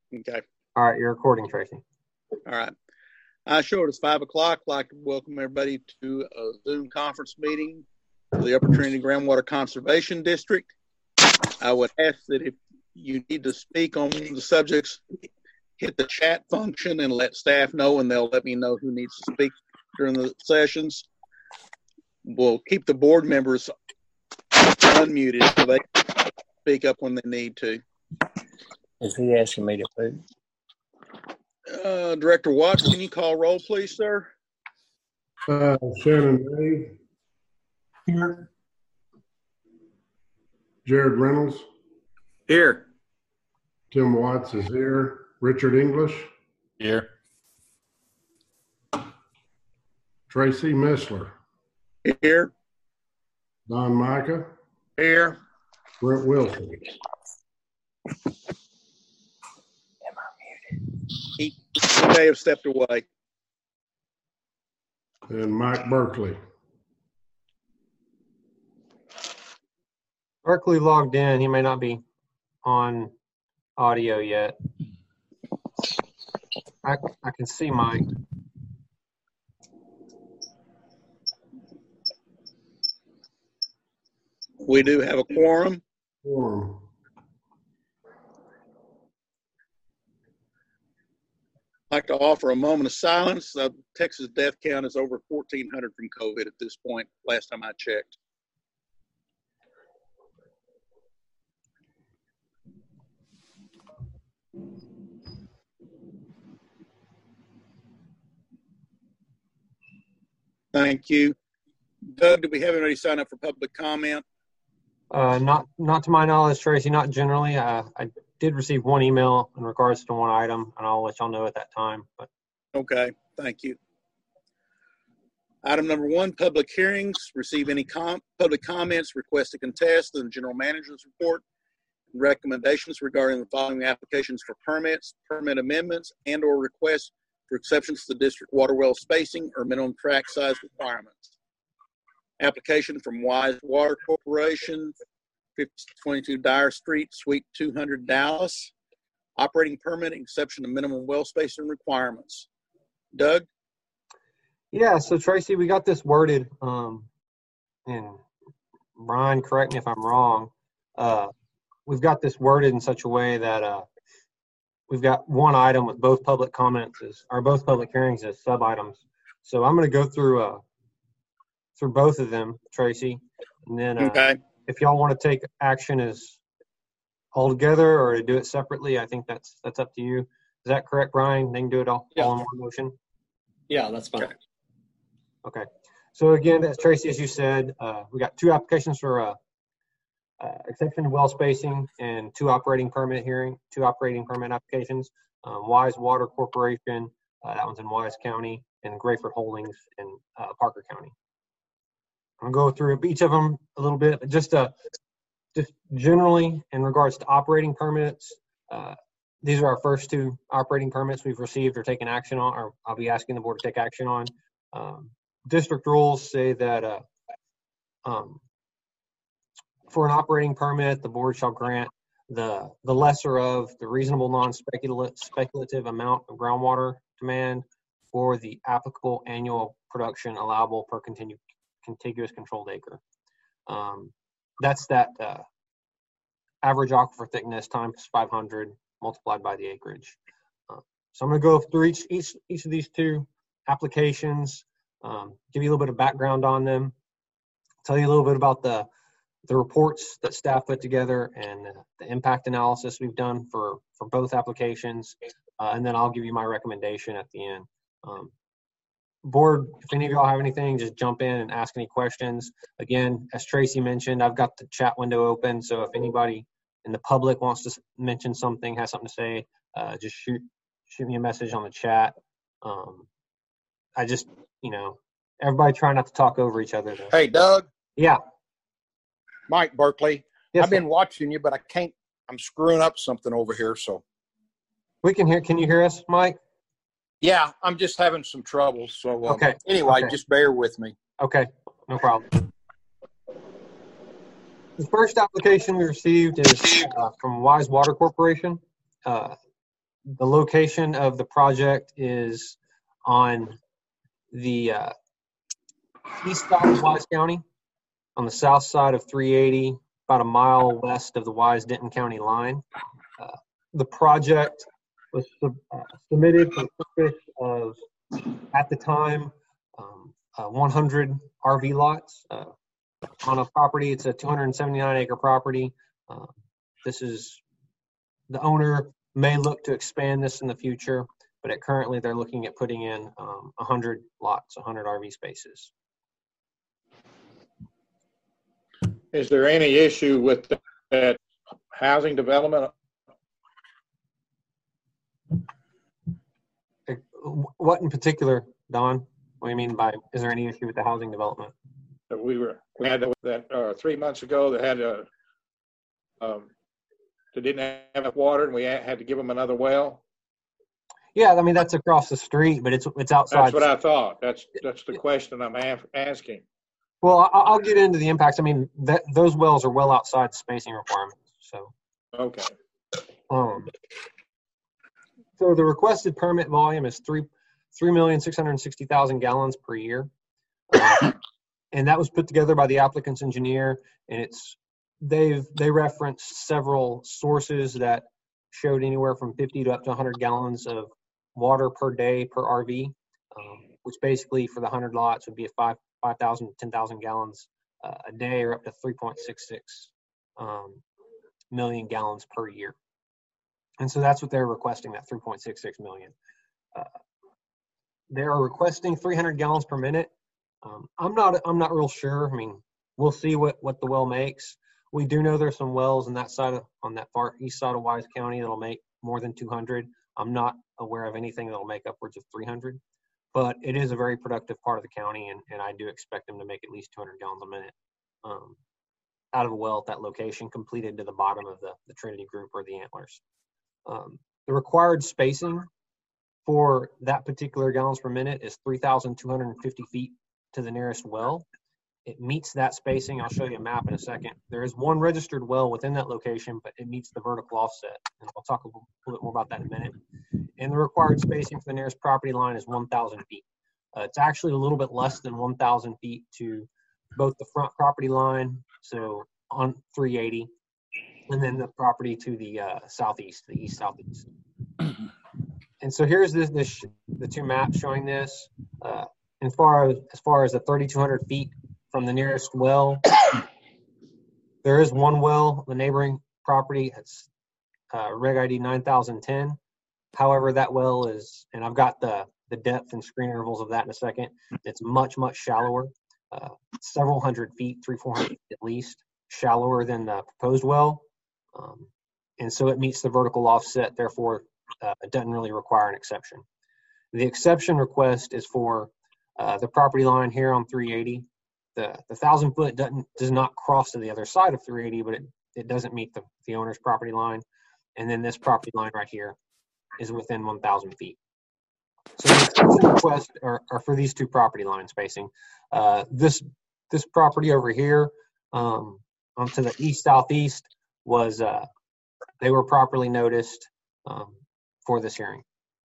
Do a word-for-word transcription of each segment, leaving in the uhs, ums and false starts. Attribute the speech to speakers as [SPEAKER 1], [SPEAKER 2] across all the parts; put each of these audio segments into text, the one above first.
[SPEAKER 1] Okay.
[SPEAKER 2] All right, you're recording, Tracy.
[SPEAKER 1] All right. I show it is five o'clock. I'd like to welcome everybody to a Zoom conference meeting for the Upper Trinity Groundwater Conservation District. I would ask that if you need to speak on the subjects, hit the chat function and let staff know, and they'll let me know who needs to speak during the sessions. We'll keep the board members unmuted so they can speak up when they need to.
[SPEAKER 3] Is he asking me to speak?
[SPEAKER 1] Uh, Director Watts, can you call roll, please, sir?
[SPEAKER 4] Uh, Shannon Dave. Here. Jared Reynolds.
[SPEAKER 1] Here.
[SPEAKER 4] Tim Watts is here. Richard English.
[SPEAKER 5] Here.
[SPEAKER 4] Tracy Missler.
[SPEAKER 1] Here.
[SPEAKER 4] Don Micah.
[SPEAKER 1] Here.
[SPEAKER 4] Brent Wilson.
[SPEAKER 1] He may have stepped away.
[SPEAKER 4] And Mike Berkeley.
[SPEAKER 2] Berkeley logged in. He may not be on audio yet. I, I can see Mike.
[SPEAKER 1] We do have a quorum.
[SPEAKER 4] Quorum.
[SPEAKER 1] I'd like to offer a moment of silence. The Texas death count is over fourteen hundred from COVID at this point, last time I checked. Thank you. Doug, do we have anybody sign up for public comment?
[SPEAKER 2] Uh, not not to my knowledge, Tracy, not generally. Uh, I did receive one email in regards to one item, and I'll let y'all know at that time. But
[SPEAKER 1] okay, thank you. Item number one, public hearings. Receive any com public comments, request to contest, and the general manager's report. Recommendations regarding the following applications for permits, permit amendments, and or requests for exceptions to the district water well spacing or minimum tract size requirements. Application from Wise Water Corporation, fifty twenty-two Dyer Street, Suite two hundred, Dallas. Operating permit, exception to minimum well spacing requirements. Doug?
[SPEAKER 2] Yeah, so Tracy, we got this worded, um, and Brian, correct me if I'm wrong. Uh, we've got this worded in such a way that uh, we've got one item with both public comments as, or both public hearings as sub items. So I'm going to go through uh, through both of them, Tracy, and then uh,
[SPEAKER 1] okay.
[SPEAKER 2] If y'all want to take action as all together or to do it separately, I think that's that's up to you. Is that correct, Brian? They can do it all, yeah. all in one motion?
[SPEAKER 3] Yeah, that's fine.
[SPEAKER 2] Okay. okay. So again, as Tracy, as you said, uh, we got two applications for uh, uh, exception to well spacing and two operating permit hearing, two operating permit applications. Um, Wise Water Corporation, uh, that one's in Wise County, and Grayford Holdings in uh, Parker County. I'm going to go through each of them a little bit, but just, uh, just generally in regards to operating permits, uh, these are our first two operating permits we've received or taken action on, or I'll be asking the board to take action on. Um, district rules say that uh, um, for an operating permit, the board shall grant the, the lesser of the reasonable non-speculative speculative amount of groundwater demand for the applicable annual production allowable per continued contiguous controlled acre. Um, that's that uh, average aquifer thickness times five hundred multiplied by the acreage. Uh, so I'm going to go through each, each, each of these two applications, um, give you a little bit of background on them, tell you a little bit about the, the reports that staff put together and uh, the impact analysis we've done for, for both applications, uh, and then I'll give you my recommendation at the end. Um, Board, if any of y'all have anything, just jump in and ask any questions. Again, as Tracy mentioned, I've got the chat window open, so if anybody in the public wants to mention something, has something to say, uh, just shoot shoot me a message on the chat. Um, I just, you know, everybody try not to talk over each other, though.
[SPEAKER 6] Hey, Doug.
[SPEAKER 2] Yeah.
[SPEAKER 6] Mike Berkeley.
[SPEAKER 2] Yes,
[SPEAKER 6] I've been sir. watching you, but I can't, I'm screwing up something over here, so.
[SPEAKER 2] We can hear, can you hear us, Mike?
[SPEAKER 6] Yeah, I'm just having some trouble. So um,
[SPEAKER 2] okay.
[SPEAKER 6] anyway,
[SPEAKER 2] okay.
[SPEAKER 6] just bear with me.
[SPEAKER 2] Okay, no problem. The first application we received is uh, from Wise Water Corporation. Uh, the location of the project is on the uh, east side of Wise County, on the south side of three eighty, about a mile west of the Wise-Denton County line. Uh, the project was sub, uh, submitted for the purpose of, at the time, um, uh, one hundred R V lots uh, on a property. It's a two hundred seventy-nine acre property. Uh, this is, the owner may look to expand this in the future, but at currently they're looking at putting in um, one hundred lots, one hundred R V spaces.
[SPEAKER 5] Is there any issue with that, that housing development?
[SPEAKER 2] What in particular, Don? What do you mean by, is there any issue with the housing development?
[SPEAKER 5] That we were, we had that uh, three months ago that had a, um, that didn't have enough water and we had to give them another well?
[SPEAKER 2] Yeah, I mean, that's across the street, but it's it's outside.
[SPEAKER 5] That's what I thought. That's, that's the question I'm asking.
[SPEAKER 2] Well, I'll get into the impacts. I mean, that, those wells are well outside spacing requirements. So,
[SPEAKER 5] okay.
[SPEAKER 2] Um, so the requested permit volume is three three million six hundred sixty thousand gallons per year, uh, and that was put together by the applicant's engineer. And it's they've they referenced several sources that showed anywhere from fifty to up to one hundred gallons of water per day per R V, um, which basically for the one hundred lots would be a five. five thousand to ten thousand gallons uh, a day, or up to three point six six um, million gallons per year. And so that's what they're requesting, that three point six six million. Uh, they're requesting three hundred gallons per minute. Um, I'm not I'm not real sure. I mean, we'll see what, what the well makes. We do know there's some wells on that side of, on that far east side of Wise County that'll make more than two hundred. I'm not aware of anything that'll make upwards of three hundred. But it is a very productive part of the county, and, and I do expect them to make at least two hundred gallons a minute um, out of a well at that location, completed to the bottom of the, the Trinity Group or the Antlers. Um, the required spacing for that particular gallons per minute is three thousand two hundred fifty feet to the nearest well. It meets that spacing. I'll show you a map in a second. There is one registered well within that location, but it meets the vertical offset. And I'll talk a little, a little bit more about that in a minute. And the required spacing for the nearest property line is one thousand feet. Uh, it's actually a little bit less than one thousand feet to both the front property line, so on three eighty, and then the property to the uh, southeast, the east-southeast. And so here's this, this the two maps showing this. Uh, as far as, as far as the thirty-two hundred feet from the nearest well, there is one well, the neighboring property. It's uh, reg I D nine thousand ten. However, that well is, and I've got the, the depth and screen intervals of that in a second, it's much, much shallower, uh, several hundred feet, three, four hundred feet at least, shallower than the proposed well. Um, and so it meets the vertical offset, therefore uh, it doesn't really require an exception. The exception request is for uh, the property line here on three eighty. The, the thousand foot doesn't, does not cross to the other side of three eighty, but it, it doesn't meet the, the owner's property line. And then this property line right here is within one thousand feet. So the exception requests are, are for these two property line spacing. Uh, this this property over here, um, onto the east southeast, was uh, they were properly noticed um, for this hearing.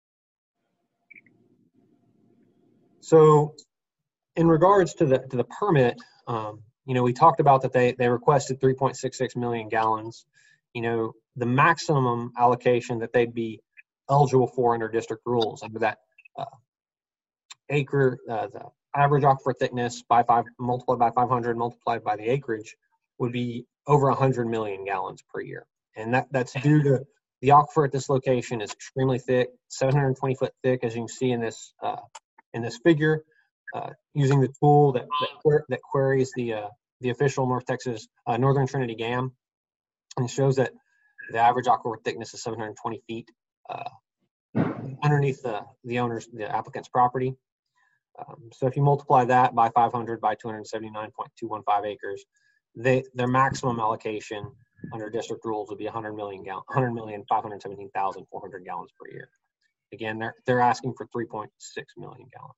[SPEAKER 2] So, in regards to the to the permit, um, you know, we talked about that they they requested three point six six million gallons. You know, the maximum allocation that they'd be eligible for under district rules under that uh, acre, uh, the average aquifer thickness by five multiplied by five hundred multiplied by the acreage would be over one hundred million gallons per year, and that that's due to the aquifer at this location is extremely thick, seven hundred twenty foot thick, as you can see in this uh, in this figure. Uh, using the tool that that, that queries the uh, the official North Texas uh, Northern Trinity G A M, and it shows that the average aquifer thickness is seven hundred twenty feet uh, underneath the the owner's the applicant's property. Um, so if you multiply that by five hundred by two hundred seventy-nine point two one five acres, they their maximum allocation under district rules would be one hundred million gallon, one hundred million five hundred seventeen thousand four hundred gallons per year. Again, they're they're asking for three point six million gallons.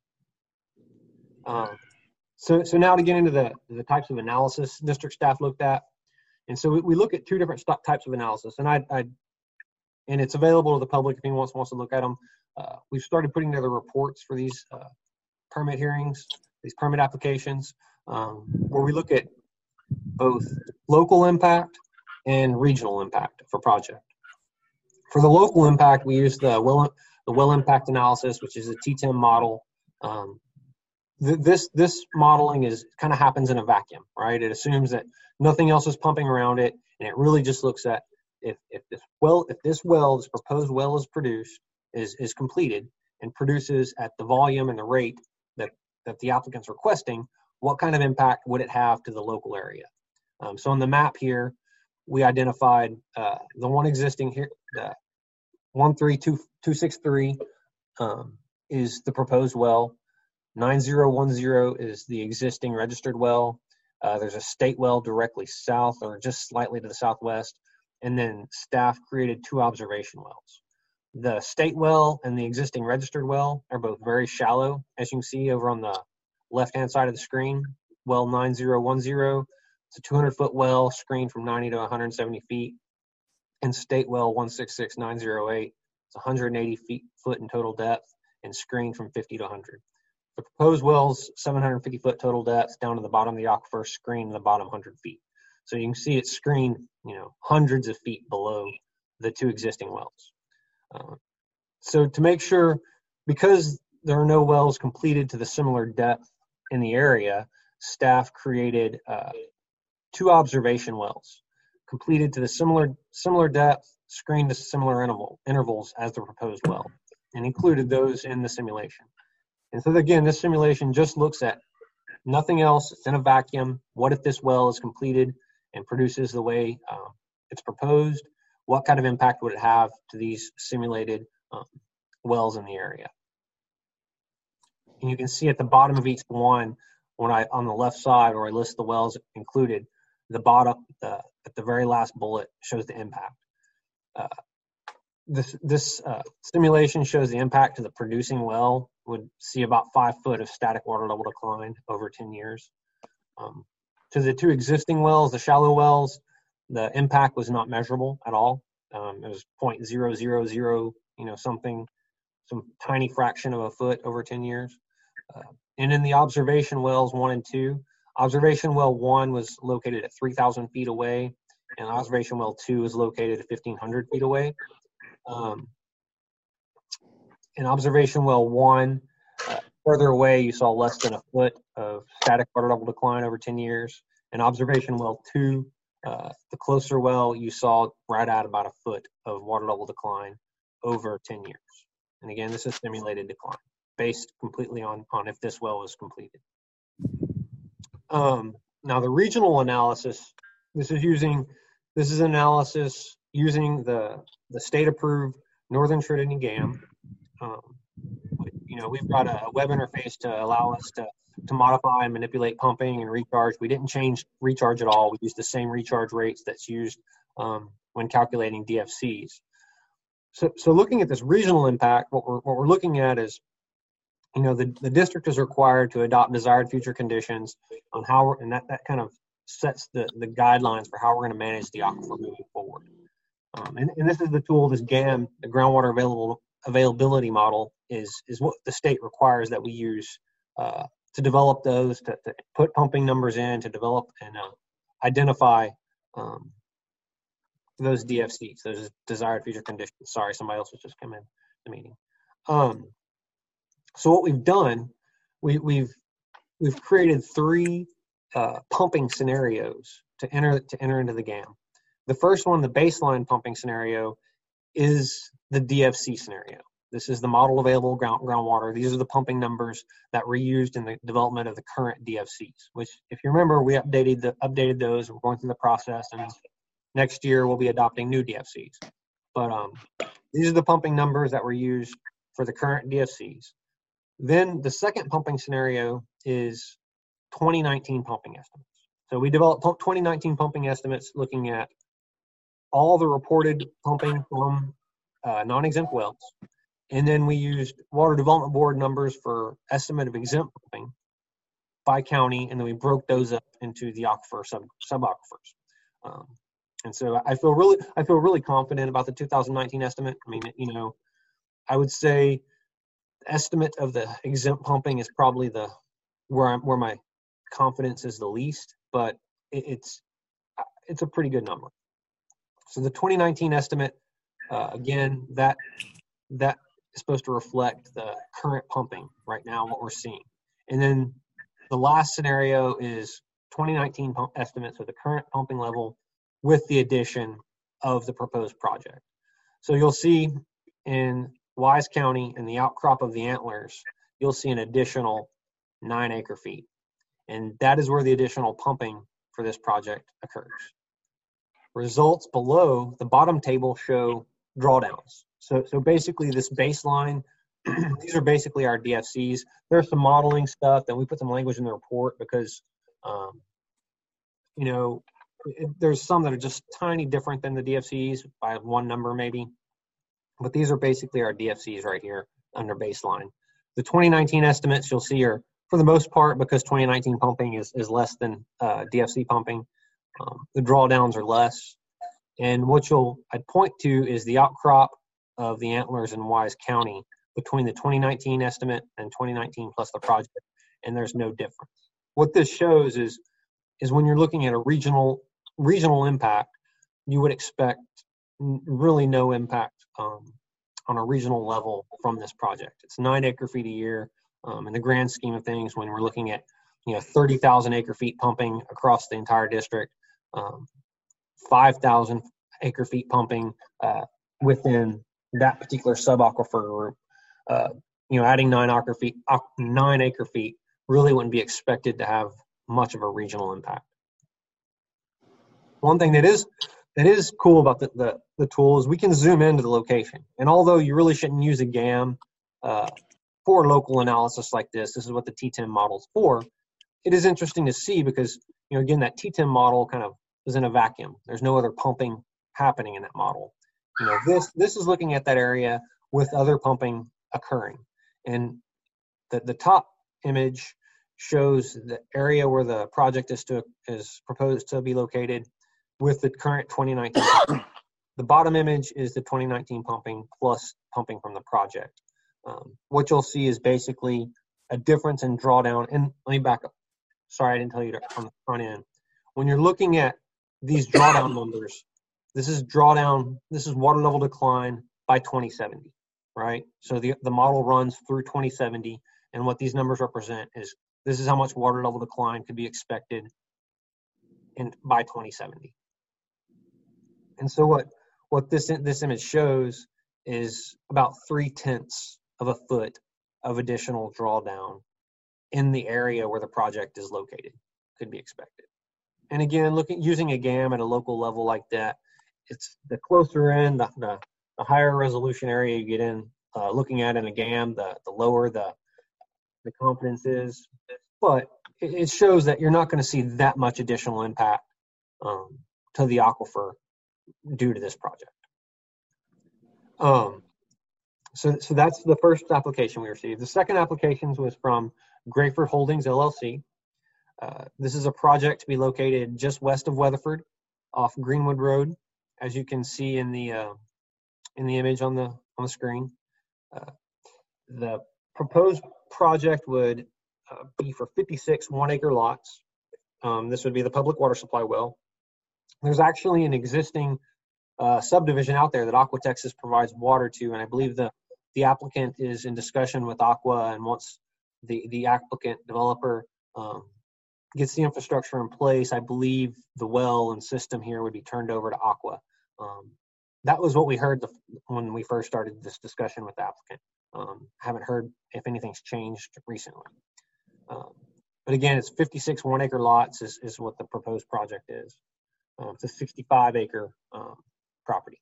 [SPEAKER 2] Um, so, so now to get into the, the types of analysis district staff looked at. And so we, we look at two different types of analysis. And I, I and it's available to the public if anyone wants, wants to look at them. Uh, we've started putting together reports for these uh, permit hearings, these permit applications, um, where we look at both local impact and regional impact for project. For the local impact, we use the well, the well impact analysis, which is a T ten model. Um, th this this modeling is kind of happens in a vacuum, right? It assumes that nothing else is pumping around it, and it really just looks at if if this well if this well, this proposed well is produced is is completed and produces at the volume and the rate that that the applicant's requesting, what kind of impact would it have to the local area? Um, so on the map here, we identified uh, the one existing here, the one three two two six three um, is the proposed well. nine zero one zero is the existing registered well. Uh, there's a state well directly south or just slightly to the southwest. And then staff created two observation wells. The state well and the existing registered well are both very shallow, as you can see over on the left-hand side of the screen. Well nine zero one zero, it's a two hundred foot well screened from ninety to one hundred seventy feet. And state well one six six nine zero eight, it's one hundred eighty feet foot in total depth and screened from fifty to one hundred. The proposed well's seven hundred fifty foot total depth down to the bottom of the aquifer, screened in the bottom one hundred feet. So you can see it's screened, you know, hundreds of feet below the two existing wells. Uh, so to make sure, because there are no wells completed to the similar depth in the area, staff created uh, two observation wells completed to the similar similar depth, screened to similar interval, intervals as the proposed well, and included those in the simulation. And so again, this simulation just looks at nothing else. It's in a vacuum. What if this well is completed and produces the way um, it's proposed? What kind of impact would it have to these simulated um, wells in the area? And you can see at the bottom of each one, when I on the left side where I list the wells included, the bottom, the, at the very last bullet shows the impact. Uh, this this uh, simulation shows the impact to the producing well. Would see about five foot of static water level decline over ten years. Um, to the two existing wells, the shallow wells, the impact was not measurable at all. Um, it was zero point zero zero zero, you know, something, some tiny fraction of a foot over ten years. Uh, and in the observation wells one and two, observation well one was located at three thousand feet away, and observation well two is located at fifteen hundred feet away. Um, in observation well one, uh, further away, you saw less than a foot of static water level decline over ten years. In observation well two, uh, the closer well, you saw right at about a foot of water level decline over ten years. And again, this is simulated decline based completely on, on if this well was completed. Um, now the regional analysis, this is using, this is analysis using the, the state approved Northern Trinity GAM. Um, you know, we've got a web interface to allow us to, to modify and manipulate pumping and recharge. We didn't change recharge at all. We used the same recharge rates that's used um, when calculating D F Cs. So, so looking at this regional impact, what we're, what we're looking at is, you know, the, the district is required to adopt desired future conditions on how, we're, and that, that kind of sets the, the guidelines for how we're going to manage the aquifer moving forward. Um, and, and this is the tool, this GAM, the groundwater available availability model, is is what the state requires that we use uh, to develop those, to, to put pumping numbers in, to develop and uh, identify um, those D F Cs, those desired future conditions. Sorry, somebody else was just coming in the meeting. Um, so what we've done, we, we've we've created three uh, pumping scenarios to enter to enter into the GAM. The first one, the baseline pumping scenario, is the D F C scenario. This is the model available ground groundwater. These are the pumping numbers that were used in the development of the current D F Cs, which, if you remember, we updated the updated those. We're going through the process, and next year we'll be adopting new D F Cs. But um, these are the pumping numbers that were used for the current D F Cs. Then the second pumping scenario is twenty nineteen pumping estimates. So we developed twenty nineteen pumping estimates looking at all the reported pumping from uh, non-exempt wells. And then we used Water Development Board numbers for estimate of exempt pumping by county, and then we broke those up into the aquifer sub, sub-aquifers. Um, And so I feel really, I feel really confident about the two thousand nineteen estimate. I mean, you know, I would say the estimate of the exempt pumping is probably the where I'm where my confidence is the least, but it, it's it's a pretty good number. So the twenty nineteen estimate, uh, again, that that is supposed to reflect the current pumping right now, what we're seeing. And then the last scenario is twenty nineteen pump estimates with the current pumping level with the addition of the proposed project. So you'll see in Wise County in the outcrop of the Antlers, you'll see an additional nine acre feet. And that is where the additional pumping for this project occurs. Results below the bottom table show drawdowns. So, so basically this baseline, these are basically our D F Cs. There's some modeling stuff that we put some language in the report because, um, you know, it, there's some that are just tiny different than the D F Cs by one number maybe. But these are basically our D F Cs right here under baseline. The twenty nineteen estimates you'll see are, for the most part, because twenty nineteen pumping is, is less than uh, D F C pumping, um, the drawdowns are less. And what you'll, I'd point to is the outcrop of the Antlers in Wise County between the twenty nineteen estimate and twenty nineteen plus the project, and there's no difference. What this shows is, is when you're looking at a regional, regional impact, you would expect really no impact um, on a regional level from this project. It's nine acre feet a year. Um, in the grand scheme of things, when we're looking at, you know, thirty thousand acre feet pumping across the entire district, um, five thousand acre feet pumping uh, within that particular sub-aquifer group, uh, you know, adding nine acre feet, nine acre feet really wouldn't be expected to have much of a regional impact. One thing that is that is cool about the, the, the tool is we can zoom into the location. And although you really shouldn't use a GAM uh, for local analysis like this, this is what the T TIM model is for, it is interesting to see because, you know, again, that T TIM model kind of is in a vacuum. There's no other pumping happening in that model. You know, this this is looking at that area with other pumping occurring. And the, the top image shows the area where the project is to is proposed to be located with the current twenty nineteen. The bottom image is the twenty nineteen pumping plus pumping from the project. Um, what you'll see is basically a difference in drawdown. And let me back up. Sorry, I didn't tell you to, on the front end. When you're looking at these drawdown numbers, this is drawdown, this is water level decline by twenty seventy, right? So the, the model runs through twenty seventy, and what these numbers represent is this is how much water level decline could be expected in by twenty seventy. And so what, what this, this image shows is about three tenths of a foot of additional drawdown in the area where the project is located could be expected. And again, looking using a GAM at a local level like that, it's the closer in, the, the, the higher resolution area you get in, uh, looking at in a GAM, the, the lower the, the confidence is. But it, it shows that you're not going to see that much additional impact um, to the aquifer due to this project. Um, so, so that's the first application we received. The second application was from Grayford Holdings, L L C. Uh, this is a project to be located just west of Weatherford off Greenwood Road, as you can see in the uh, in the image on the on the screen. Uh, the proposed project would uh, be for fifty-six one-acre lots. Um, this would be the public water supply well. There's actually an existing uh, subdivision out there that Aqua Texas provides water to, and I believe the the applicant is in discussion with Aqua, and once the the applicant developer um, gets the infrastructure in place, I believe the well and system here would be turned over to Aqua. Um, that was what we heard the, when we first started this discussion with the applicant. Um, haven't heard if anything's changed recently. Um, but again, it's fifty-six one-acre lots is, is what the proposed project is. Um, it's a sixty-five acre um, property.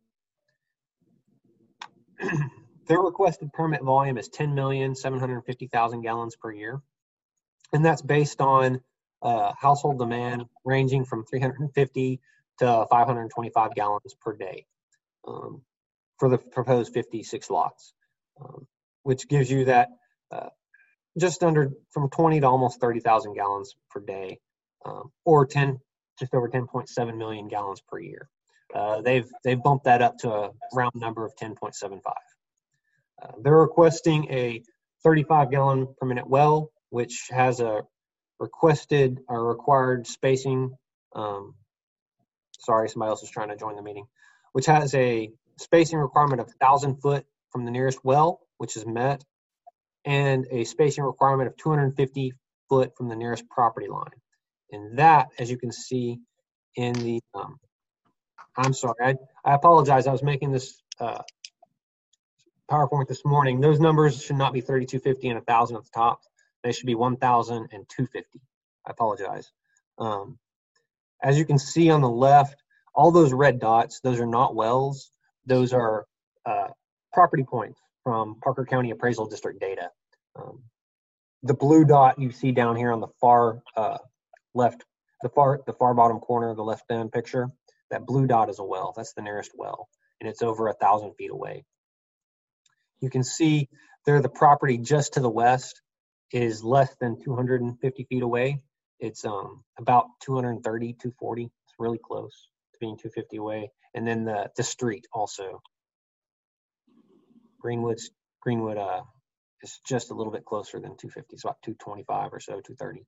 [SPEAKER 2] Their requested permit volume is ten million seven hundred fifty thousand gallons per year. And that's based on uh, household demand ranging from three hundred fifty to five hundred twenty-five gallons per day um, for the proposed fifty-six lots, um, which gives you that uh, just under from twenty to almost thirty thousand gallons per day, um, or ten just over ten point seven million gallons per year. Uh, they've they've bumped that up to a round number of ten point seven five. Uh, they're requesting a thirty-five gallon per minute well, which has a requested or required spacing. Um, sorry, somebody else is trying to join the meeting. Which has a spacing requirement of one thousand foot from the nearest well, which is met, and a spacing requirement of two hundred fifty foot from the nearest property line. And that, as you can see in the, um, I'm sorry, I, I apologize. I was making this uh, PowerPoint this morning. Those numbers should not be thirty-two fifty and one thousand at the top. They should be one thousand and two fifty. I apologize. Um, as you can see on the left, all those red dots, those are not wells. Those are uh, property points from Parker County Appraisal District data. Um, the blue dot you see down here on the far uh, left, the far the far bottom corner of the left-hand picture, that blue dot is a well. That's the nearest well, and it's over a thousand feet away. You can see there the property just to the west is less than two hundred fifty feet away. It's um, about two thirty, two forty. It's really close to being two fifty away. And then the, the street also. Greenwood's, Greenwood uh, is just a little bit closer than two fifty. It's about two twenty-five or so, two thirty.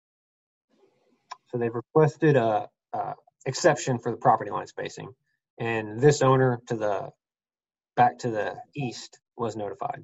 [SPEAKER 2] So they've requested a, a exception for the property line spacing. And this owner to the back to the east was notified.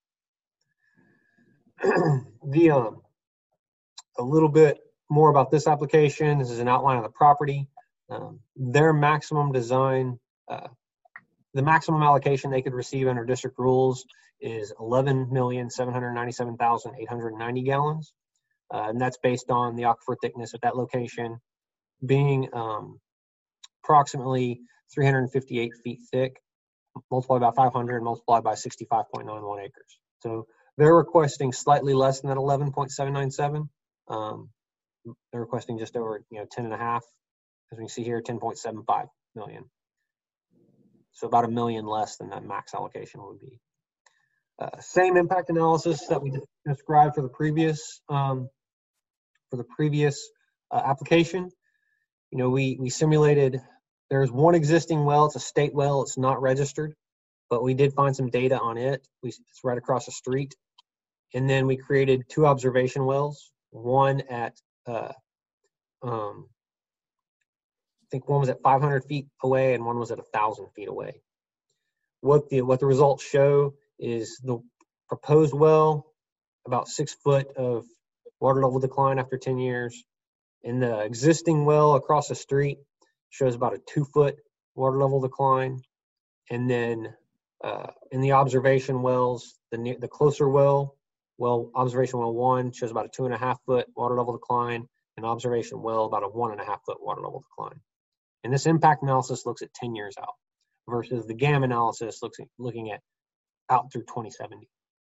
[SPEAKER 2] the um, a little bit more about this application. This is an outline of the property. Um, their maximum design, uh, the maximum allocation they could receive under district rules is eleven million seven hundred ninety-seven thousand eight hundred ninety gallons. Uh, and that's based on the aquifer thickness at that location being um, approximately three hundred fifty-eight feet thick, multiplied by five hundred, multiplied by sixty-five point nine one acres. So they're requesting slightly less than that eleven point seven nine seven. Um, they're requesting just over, you know, ten and a half. As we can see here, ten point seven five million. So about a million less than that max allocation would be. Uh, same impact analysis that we described for the previous um, for the previous uh, application. You know, we we simulated. There's one existing well. It's a state well. It's not registered, but we did find some data on it. We, it's right across the street. And then we created two observation wells. One at uh, um, I think one was at five hundred feet away and one was at one thousand feet away. What the what the results show is the proposed well, about six foot of water level decline after ten years. And the existing well across the street shows about a two foot water level decline. And then uh, in the observation wells, the near, the closer well, well, observation well one shows about a two and a half foot water level decline, and observation well about a one and a half foot water level decline. And this impact analysis looks at ten years out versus the GAM analysis looks at, looking at out through twenty seventy.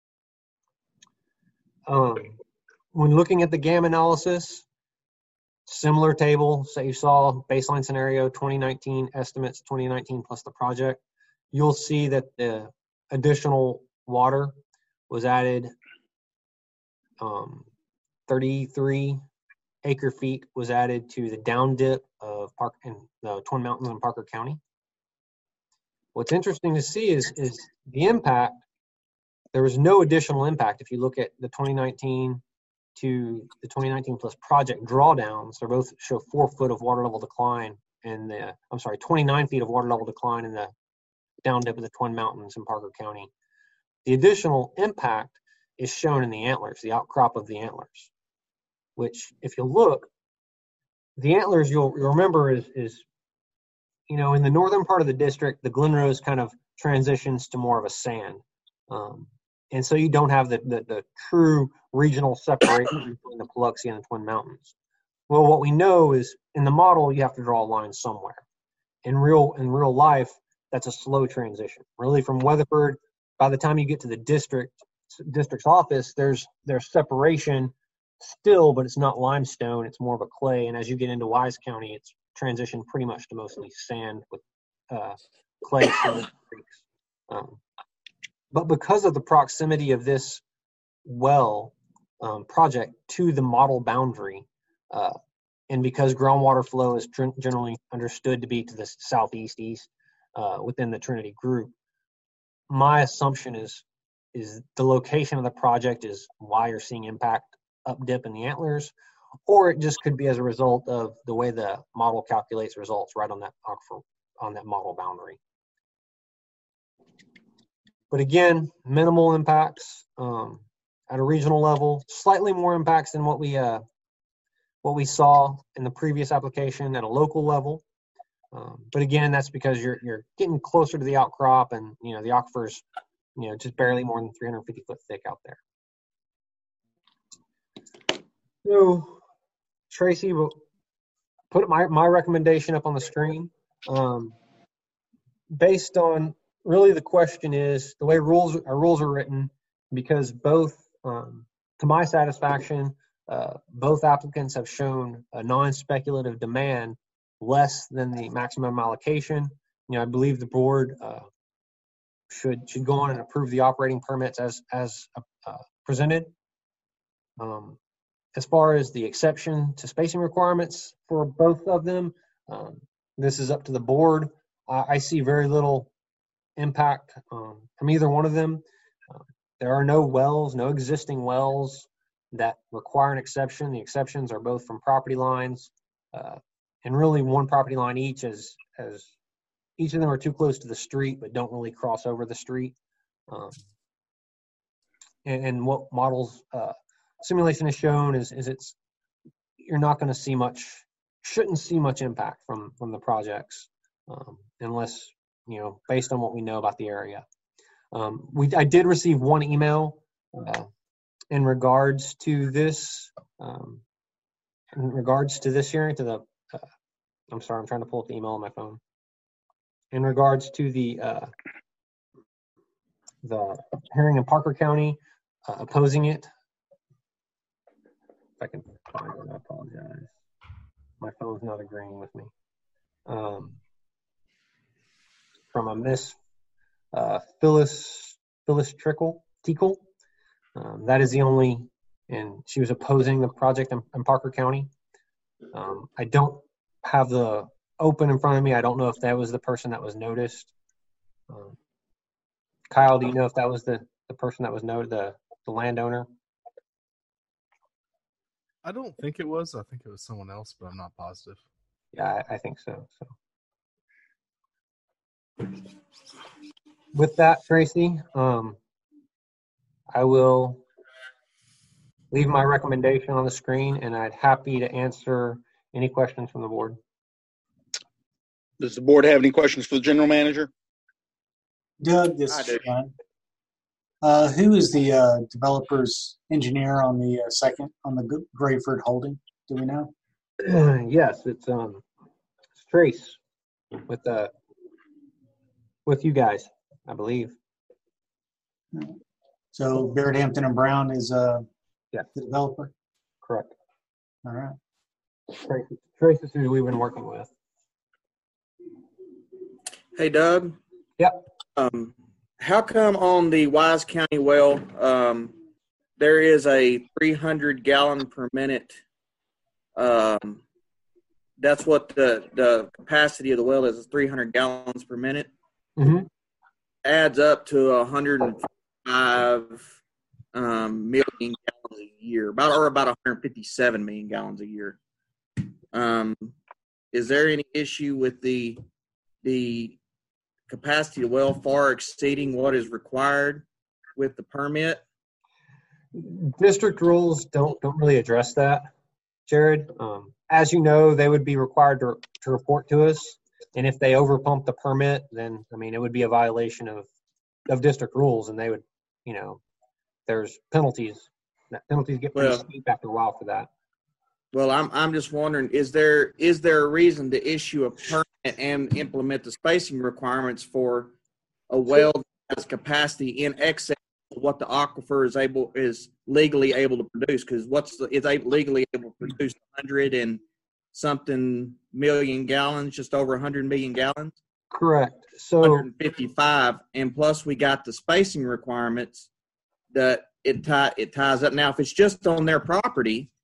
[SPEAKER 2] Um, when looking at the GAM analysis, similar table, so you saw baseline scenario, twenty nineteen estimates, twenty nineteen plus the project. You'll see that the additional water was added, um, thirty-three acre feet was added to the down dip of Park and the Twin Mountains in Parker County. What's interesting to see is, is the impact. There was no additional impact. If you look at the twenty nineteen to the twenty nineteen plus project drawdowns, they both show four foot of water level decline in the, I'm sorry, twenty-nine feet of water level decline in the down dip of the Twin Mountains in Parker County. The additional impact is shown in the antlers, the outcrop of the antlers, which if you look, the antlers you'll, you'll remember is, is, you know, in the northern part of the district, the Glen Rose kind of transitions to more of a sand. Um, and so you don't have the, the, the true regional separation between the Paluxy and the Twin Mountains. Well, what we know is in the model, you have to draw a line somewhere. In real, in real life, that's a slow transition. Really from Weatherford, by the time you get to the district, district's office, there's, there's separation still, but it's not limestone, it's more of a clay. And as you get into Wise County, it's transitioned pretty much to mostly sand with uh, clay creeks. Um, but because of the proximity of this well um, project to the model boundary, uh, and because groundwater flow is tr- generally understood to be to the southeast east uh, within the Trinity group, my assumption is is the location of the project is why you're seeing impact up dip in the antlers, or it just could be as a result of the way the model calculates results right on that aquifer, on that model boundary. But again, minimal impacts um, at a regional level, slightly more impacts than what we uh, what we saw in the previous application at a local level. Um, but again, that's because you're you're getting closer to the outcrop, and you know the aquifer's you know just barely more than three hundred fifty foot thick out there. So Tracy will put my my recommendation up on the screen. Um, based on really the question is the way rules our rules are written, because both um, to my satisfaction, uh, both applicants have shown a non-speculative demand less than the maximum allocation. You know, I believe the board uh, should should go on and approve the operating permits as as uh, presented. Um, as far as the exception to spacing requirements for both of them, um, this is up to the board. I, I see very little impact um, from either one of them. Uh, there are no wells, no existing wells that require an exception. The exceptions are both from property lines, uh, and really one property line each, as as each of them are too close to the street but don't really cross over the street. Um, and, and what models uh, simulation has shown is is it's you're not going to see much, shouldn't see much impact from from the projects um, unless you know based on what we know about the area. Um, we I did receive one email uh, in regards to this um, in regards to this hearing to the. Uh, I'm sorry, I'm trying to pull up the email on my phone. In regards to the uh, the hearing in Parker County uh, opposing it. If I can find it, I apologize. My phone's not agreeing with me. Um, from a Miss uh, Phyllis Phyllis Trickle Tickle. Um, that is the only, and she was opposing the project in, in Parker County. Um, I don't have the open in front of me. I don't know if that was the person that was noticed. Um, Kyle, do you know if that was the, the person that was noted, the, the landowner?
[SPEAKER 7] I don't think it was. I think it was someone else, but I'm not positive.
[SPEAKER 2] Yeah, I, I think so. So, with that, Tracy, um, I will leave my recommendation on the screen, and I'd happy to answer any questions from the board.
[SPEAKER 1] Does the board have any questions for the general manager?
[SPEAKER 8] Doug, this
[SPEAKER 1] I
[SPEAKER 8] is
[SPEAKER 1] do.
[SPEAKER 8] Sean. Uh, who is the uh, developer's engineer on the uh, second, on the G- Grayford holding? Do we know?
[SPEAKER 2] Yes, it's um, it's Trace with uh, with you guys, I believe.
[SPEAKER 8] So Barrett Hampton and Brown is uh,
[SPEAKER 2] Yeah.
[SPEAKER 8] the developer?
[SPEAKER 2] Correct.
[SPEAKER 8] All right.
[SPEAKER 2] Trace, Trace is who we've been working with.
[SPEAKER 9] Hey, Doug.
[SPEAKER 2] Yep.
[SPEAKER 9] Um, how come on the Wise County well, um, there is a three hundred gallon per minute? Um, that's what the, the capacity of the well is, is three hundred gallons per minute.
[SPEAKER 2] Mm-hmm.
[SPEAKER 9] Adds up to one hundred five um, million gallons a year, about or about one hundred fifty-seven million gallons a year. Um, is there any issue with the the capacity of the well far exceeding what is required with the permit?
[SPEAKER 2] District rules don't don't really address that, Jared. Um, as you know, they would be required to, to report to us, and if they overpump the permit, then I mean it would be a violation of of district rules, and they would, you know, there's penalties. That penalties get pretty
[SPEAKER 9] Well,
[SPEAKER 2] steep after a while for that.
[SPEAKER 9] Well, I'm I'm just wondering, is there is there a reason to issue a permit and implement the spacing requirements for a well that has capacity in excess of what the aquifer is able is legally able to produce? Because what's the, is able, legally able to produce one hundred and something million gallons, just over one hundred million gallons?
[SPEAKER 2] Correct. So
[SPEAKER 9] one hundred fifty-five, and plus we got the spacing requirements that it tie it ties up. Now, if it's just on their property,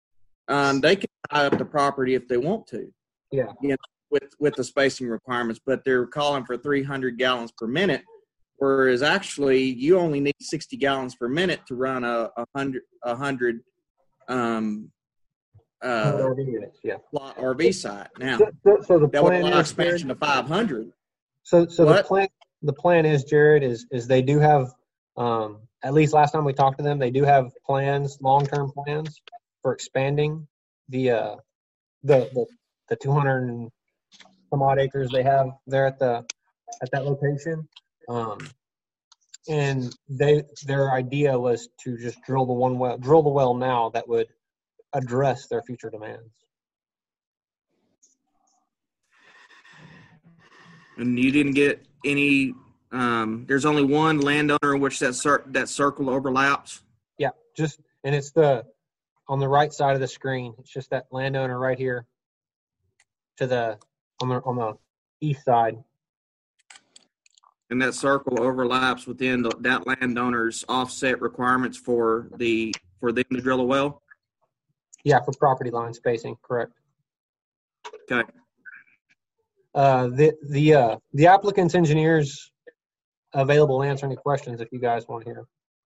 [SPEAKER 9] um, they can tie up the property if they want to.
[SPEAKER 2] Yeah.
[SPEAKER 9] You know, with with the spacing requirements, but they're calling for three hundred gallons per minute, whereas actually you only need sixty gallons per minute to run a, a hundred a hundred um, uh,
[SPEAKER 2] R V units, yeah.
[SPEAKER 9] plot R V site. Now
[SPEAKER 2] So, so, so the
[SPEAKER 9] that would
[SPEAKER 2] plan
[SPEAKER 9] allow
[SPEAKER 2] is,
[SPEAKER 9] expansion to five hundred.
[SPEAKER 2] so so the
[SPEAKER 9] What?
[SPEAKER 2] plan the plan is, Jared, is is they do have um, at least last time we talked to them, they do have plans, long term plans for expanding the uh, the the the two hundred and some odd acres they have there at the at that location. Um, and they their idea was to just drill the one well, drill the well now that would address their future demands.
[SPEAKER 9] And you didn't get any. Um, there's only one landowner in which that cir- that circle overlaps.
[SPEAKER 2] Yeah, just and it's the on the right side of the screen. It's just that landowner right here to the on the on the east side.
[SPEAKER 9] And that circle overlaps within the, that landowner's offset requirements for the for them to drill a well.
[SPEAKER 2] Yeah, for property line spacing, correct.
[SPEAKER 9] Okay.
[SPEAKER 2] Uh, the the uh, the applicant's engineers available to answer any questions if you guys want to hear.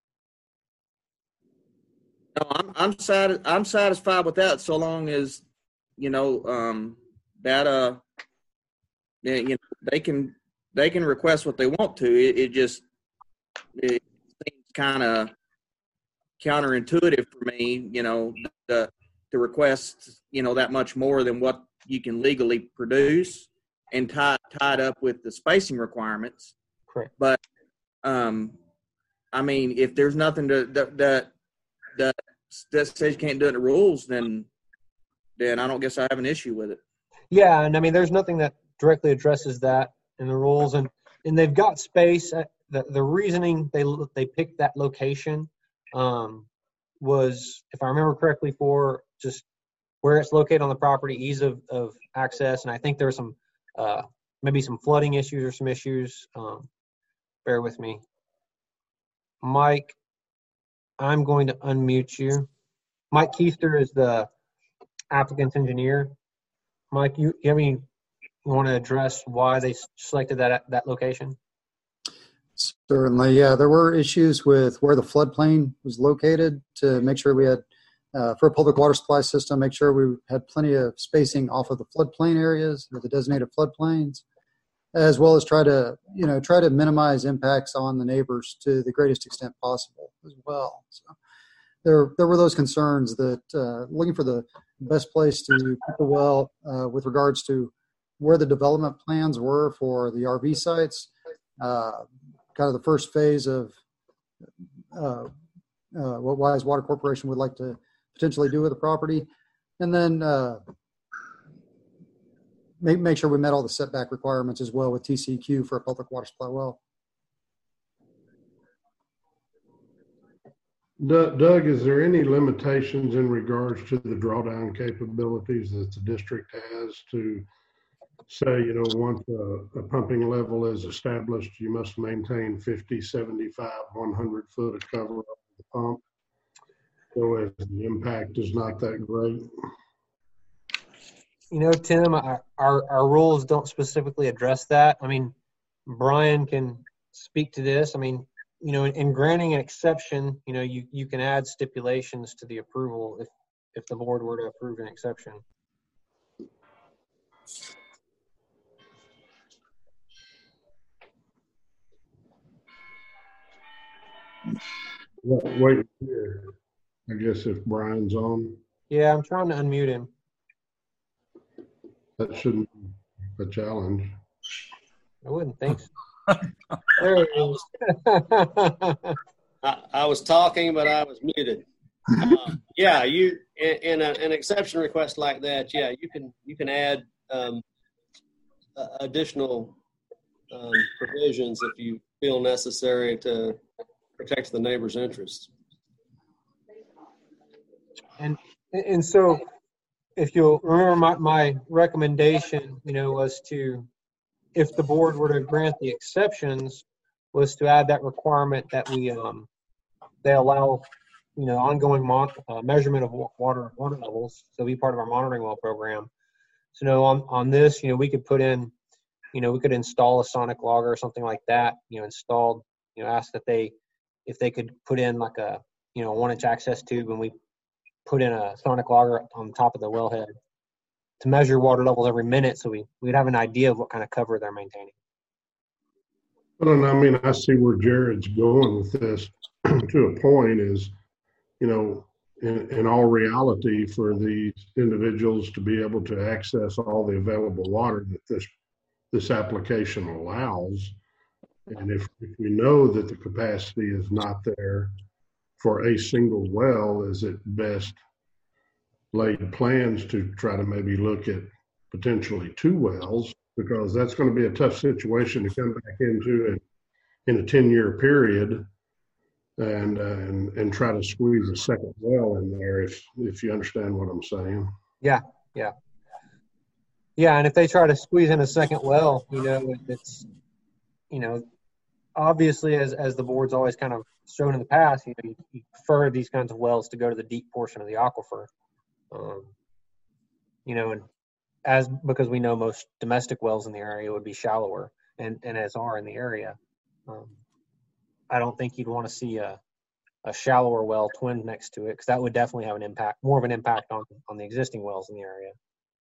[SPEAKER 9] No, I'm I'm sati- I'm satisfied with that so long as you know um, that uh yeah, you know they can they can request what they want to. It, it just it seems kind of counterintuitive for me, you know, the to request you know that much more than what you can legally produce and tie tied up with the spacing requirements.
[SPEAKER 2] Correct.
[SPEAKER 9] But um, I mean, if there's nothing to that that that, that says you can't do it in the rules, then then I don't guess I have an issue with it.
[SPEAKER 2] Yeah, and I mean, there's nothing that directly addresses that in the rules, and and they've got space. The the reasoning they they picked that location um, was, if I remember correctly, for just where it's located on the property, ease of, of access, and I think there's some uh, maybe some flooding issues or some issues. Um, bear with me, Mike. I'm going to unmute you. Mike Keister is the applicant's engineer. Mike, you, you have any, you want to address why they selected that that location?
[SPEAKER 10] Certainly, yeah. There were issues with where the floodplain was located to make sure we had, uh, for a public water supply system, make sure we had plenty of spacing off of the floodplain areas or the designated floodplains, as well as try to, you know, try to minimize impacts on the neighbors to the greatest extent possible as well. So there, there were those concerns that uh, looking for the best place to put the well uh, with regards to where the development plans were for the R V sites, uh, kind of the first phase of uh, uh, what Wise Water Corporation would like to potentially do with the property, and then uh, make make sure we met all the setback requirements as well with T C Q for a public water supply well.
[SPEAKER 4] Doug, is there any limitations in regards to the drawdown capabilities that the district has to say, you know, once a, a pumping level is established, you must maintain fifty, seventy-five, one hundred foot of cover of the pump? So if the impact is not that great.
[SPEAKER 2] You know, Tim, our, our, our rules don't specifically address that. I mean, Brian can speak to this. I mean, you know, in, in granting an exception, you know, you, you can add stipulations to the approval if, if the board were to approve an exception.
[SPEAKER 4] Wait here. I guess if Brian's on.
[SPEAKER 2] Yeah, I'm trying to unmute him.
[SPEAKER 4] That shouldn't be a challenge.
[SPEAKER 2] I wouldn't think so. There he is.
[SPEAKER 3] I, I was talking, but I was muted. Uh, yeah, you in, in a, an exception request like that, yeah, you can you can add um, uh, additional um, provisions if you feel necessary to protect the neighbor's interests.
[SPEAKER 2] And and so, if you'll remember, my, my recommendation, you know, was to, if the board were to grant the exceptions, was to add that requirement that we um they allow you know, ongoing mon- uh, measurement of wa- water water levels. So it'll be part of our monitoring well program. So, you know, on, on this, you know, we could put in, you know, we could install a sonic logger or something like that, you know, installed, you know, ask that they, if they could put in like a, you know, one inch access tube, and we put in a sonic logger on top of the wellhead to measure water levels every minute. So we, we'd have an idea of what kind of cover they're maintaining.
[SPEAKER 4] Well, and I mean, I see where Jared's going with this to a point is, you know, in, in all reality, for these individuals to be able to access all the available water that this this application allows, and if, if we know that the capacity is not there for a single well, is it best laid plans to try to maybe look at potentially two wells, because that's going to be a tough situation to come back into in, in a ten-year period and, uh, and and try to squeeze a second well in there, if if you understand what I'm saying.
[SPEAKER 2] Yeah, yeah. Yeah, and if they try to squeeze in a second well, you know, it's, you know, obviously, as as the board's always kind of shown in the past, you know, you, you prefer these kinds of wells to go to the deep portion of the aquifer. Um, you know, and as because we know most domestic wells in the area would be shallower, and, and as are in the area. Um, I don't think you'd want to see a, a shallower well twinned next to it, because that would definitely have an impact, more of an impact on, on the existing wells in the area.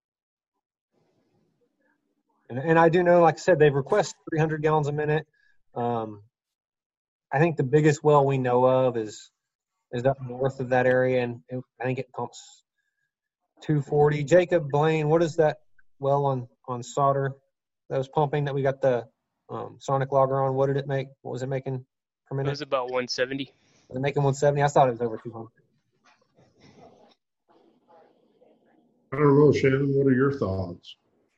[SPEAKER 2] And, and I do know, like I said, they've requested three hundred gallons a minute. Um, I think the biggest well we know of is is up north of that area, and it, I think it pumps two forty. Jacob Blaine, what is that well on on Sauter that was pumping that we got the um, sonic logger on? What did it make? What was it making per minute?
[SPEAKER 11] It was about one seventy.
[SPEAKER 2] Was it making one seventy? I thought it was over two hundred.
[SPEAKER 4] I don't know, Shannon, what are your thoughts?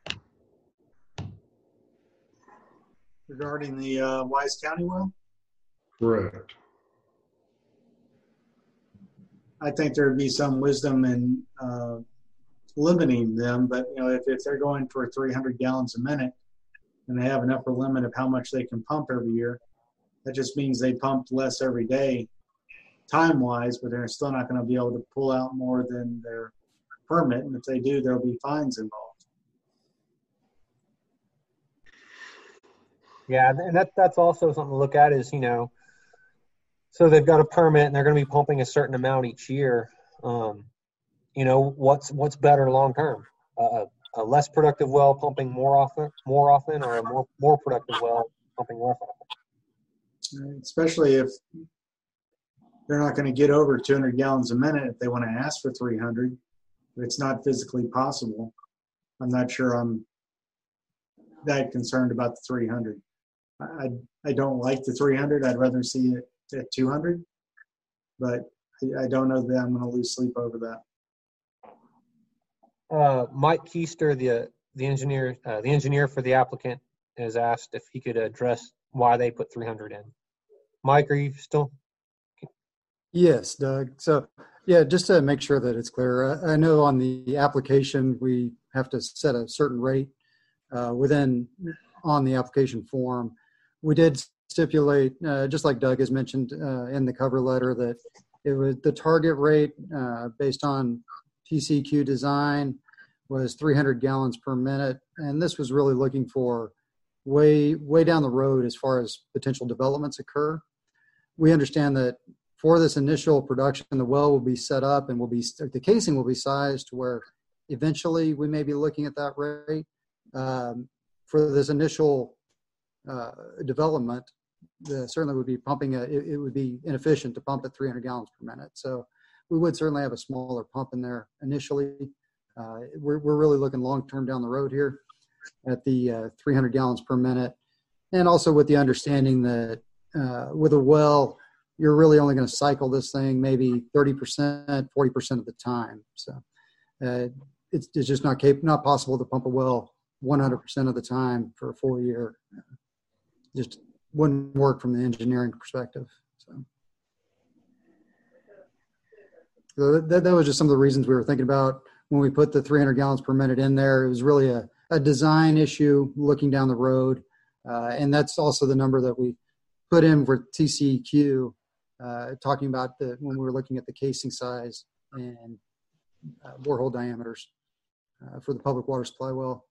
[SPEAKER 8] Regarding the uh, Wise County well?
[SPEAKER 4] Correct.
[SPEAKER 8] I think there'd be some wisdom in uh, limiting them, but you know, if, if they're going for three hundred gallons a minute and they have an upper limit of how much they can pump every year, that just means they pumped less every day time-wise, but they're still not going to be able to pull out more than their permit, and if they do, there'll be fines involved.
[SPEAKER 2] Yeah, and that that's also something to look at is, you know, so they've got a permit and they're going to be pumping a certain amount each year. Um, you know, what's what's better long term? Uh, a less productive well pumping more often, more often, or a more more productive well pumping less often?
[SPEAKER 8] Especially if they're not going to get over two hundred gallons a minute if they want to ask for three hundred. But it's not physically possible. I'm not sure I'm that concerned about the three hundred. I I don't like the three hundred. I'd rather see it at two hundred, but I, I don't know that I'm going to lose sleep over that.
[SPEAKER 2] Uh, Mike Keister, the the engineer, uh, the engineer for the applicant, has asked if he could address why they put three hundred in. Mike, are you still?
[SPEAKER 10] Yes, Doug. So, yeah, just to make sure that it's clear, I, I know on the application we have to set a certain rate uh, within on the application form. We did stipulate, uh, just like Doug has mentioned uh, in the cover letter, that it was the target rate uh, based on T C Q design was three hundred gallons per minute, and this was really looking for way way down the road as far as potential developments occur. We understand that for this initial production, the well will be set up and will be the casing will be sized to where eventually we may be looking at that rate. Um, for this initial uh, development, the, certainly would be pumping a, it, it would be inefficient to pump at three hundred gallons per minute. So we would certainly have a smaller pump in there initially. Uh, we're, we're really looking long-term down the road here at the uh, three hundred gallons per minute. And also with the understanding that uh, with a well, you're really only going to cycle this thing maybe thirty percent, forty percent of the time. So uh, it's, it's just not cap- not possible to pump a well one hundred percent of the time for a full year. Just wouldn't work from the engineering perspective. So, so that, that was just some of the reasons we were thinking about when we put the three hundred gallons per minute in there. It was really a, a design issue looking down the road. Uh, and that's also the number that we put in for T C Q uh, talking about the when we were looking at the casing size and uh, borehole diameters uh, for the public water supply well.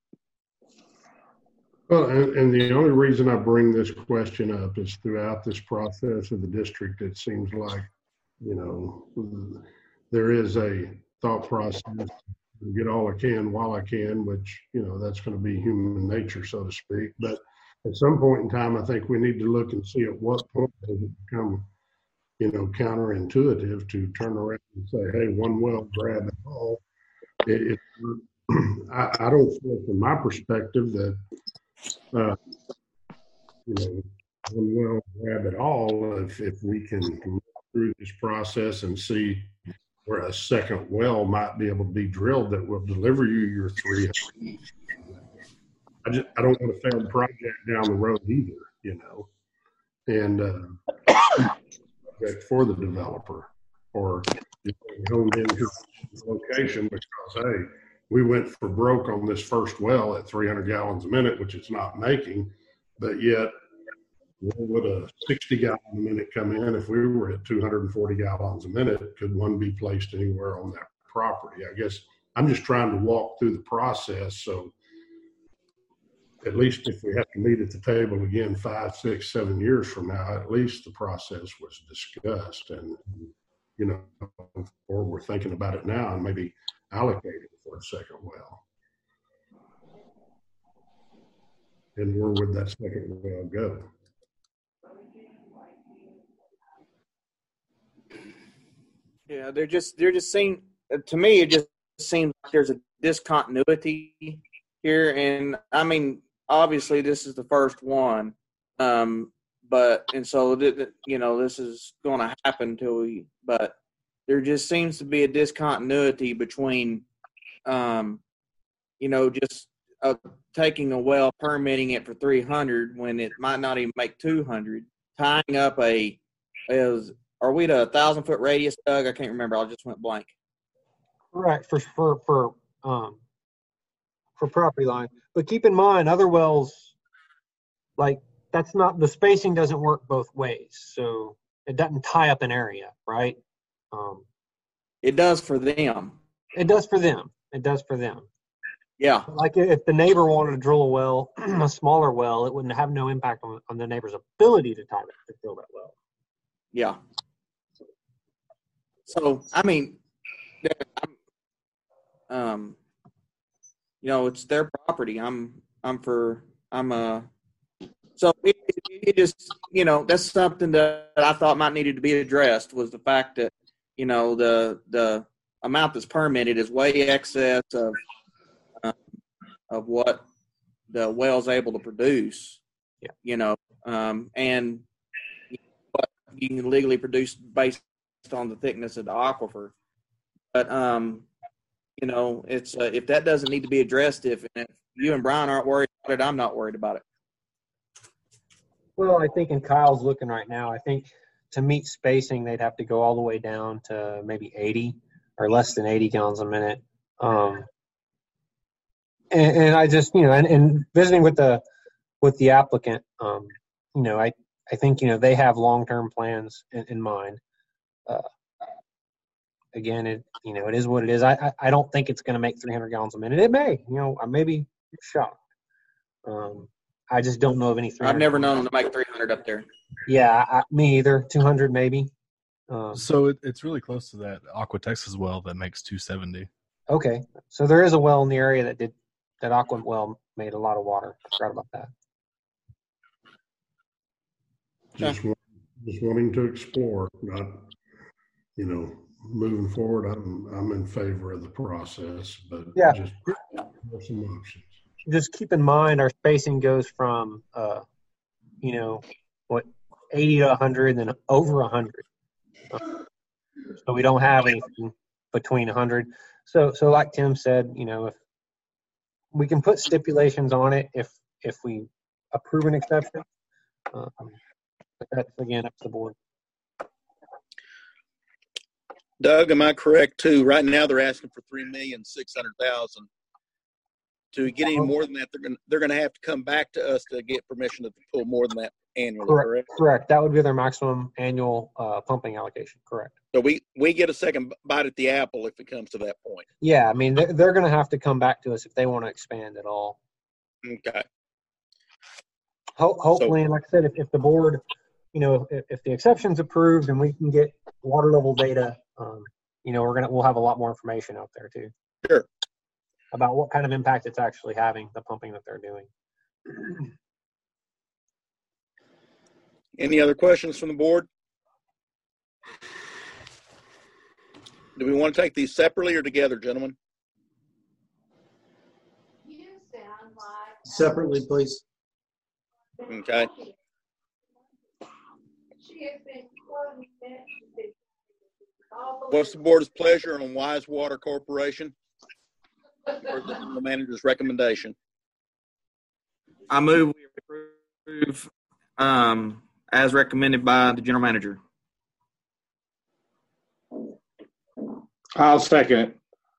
[SPEAKER 4] Well, and, and the only reason I bring this question up is throughout this process of the district, it seems like, you know, there is a thought process, get all I can while I can, which, you know, that's going to be human nature, so to speak. But at some point in time, I think we need to look and see at what point does it become, you know, counterintuitive to turn around and say, hey, one well grab it all. It, it, I, I don't feel from my perspective that, uh, you know, one well grab it all if, if we can move through this process and see where a second well might be able to be drilled that will deliver you your three hundred. I just I don't want a failed project down the road either, you know, and uh, for the developer or you know, honed into the location because hey, we went for broke on this first well at three hundred gallons a minute, which it's not making, but yet would a sixty gallon a minute come in if we were at two hundred forty gallons a minute? Could one be placed anywhere on that property? I guess I'm just trying to walk through the process. So at least if we have to meet at the table again five, six, seven years from now, at least the process was discussed and, you know, or we're thinking about it now and maybe allocating for a second well. And where would that second well go?
[SPEAKER 9] Yeah, they're just they're just saying to me it just seems like there's a discontinuity here, and I mean obviously this is the first one, um, but and so th- you know this is going to happen till we, but there just seems to be a discontinuity between, um, you know, just uh, taking a well, permitting it for three hundred when it might not even make two hundred, tying up a is. Are we to a thousand foot radius, Doug? I can't remember. I just went blank.
[SPEAKER 2] Right, for for for um for property line. But keep in mind, other wells, like that's not the spacing doesn't work both ways. So it doesn't tie up an area, right? Um,
[SPEAKER 9] it does for them.
[SPEAKER 2] It does for them. It does for them.
[SPEAKER 9] Yeah.
[SPEAKER 2] Like if the neighbor wanted to drill a well, a smaller well, it wouldn't have no impact on, on the neighbor's ability to tie that to drill that well.
[SPEAKER 9] Yeah. So, I mean, um, you know, it's their property. I'm, I'm for, I'm uh so it, it, it just, you know, that's something that I thought might needed to be addressed was the fact that, you know, the, the amount that's permitted is way excess of, um, of what the well's able to produce,
[SPEAKER 2] yeah.
[SPEAKER 9] you know, um, and what you can legally produce based on the thickness of the aquifer. But, um, you know, it's uh, if that doesn't need to be addressed, if, if you and Brian aren't worried about it, I'm not worried about it.
[SPEAKER 2] Well, I think, and Kyle's looking right now, I think to meet spacing, they'd have to go all the way down to maybe eighty or less than eighty gallons a minute. Um, and, and I just, you know, and, and visiting with the with the applicant, um, you know, I, I think, you know, they have long-term plans in, in mind. Uh, again, it, you know, it is what it is. I, I, I don't think it's going to make three hundred gallons a minute. It may, you know, I may be shocked. Um, I just don't know of any.
[SPEAKER 9] I've never known them to make three hundred up there.
[SPEAKER 2] Yeah, I, me either. two hundred maybe. Um,
[SPEAKER 7] so it, it's really close to that Aqua Texas well that makes two seventy.
[SPEAKER 2] Okay, so there is a well in the area that did that Aqua well made a lot of water. I forgot about that.
[SPEAKER 4] Just, want, just wanting to explore, not, you know, moving forward. I'm I'm in favor of the process, but
[SPEAKER 2] yeah,
[SPEAKER 4] just for some options.
[SPEAKER 2] Just keep in mind our spacing goes from, uh, you know, what eighty to one hundred, and then over one hundred. Uh, so we don't have anything between one hundred. So, so like Tim said, you know, if we can put stipulations on it, if if we approve an exception, um, but that's again up to the board.
[SPEAKER 1] Doug, am I correct too? Right now they're asking for three million six hundred thousand. To get any more than that, they're going they're going to have to come back to us to get permission to pull more than that annually,
[SPEAKER 2] Correct.
[SPEAKER 1] correct?
[SPEAKER 2] Correct. That would be their maximum annual uh, pumping allocation. Correct.
[SPEAKER 1] So we, we get a second bite at the apple if it comes to that point.
[SPEAKER 2] Yeah, I mean, they're, they're going to have to come back to us if they want to expand at all.
[SPEAKER 1] Okay.
[SPEAKER 2] Ho- hopefully, and like I said, if, if the board, you know, if, if the exception's approved and we can get water level data, um, you know, we're gonna we'll have a lot more information out there too.
[SPEAKER 1] Sure.
[SPEAKER 2] About what kind of impact it's actually having, the pumping that they're doing.
[SPEAKER 1] Any other questions from the board? Do we want to take these separately or together, gentlemen?
[SPEAKER 8] Separately, please.
[SPEAKER 1] Okay. What's the board's pleasure on Wise Water Corporation or the general manager's recommendation?
[SPEAKER 9] I move we approve um, as recommended by the general manager.
[SPEAKER 5] I'll second it.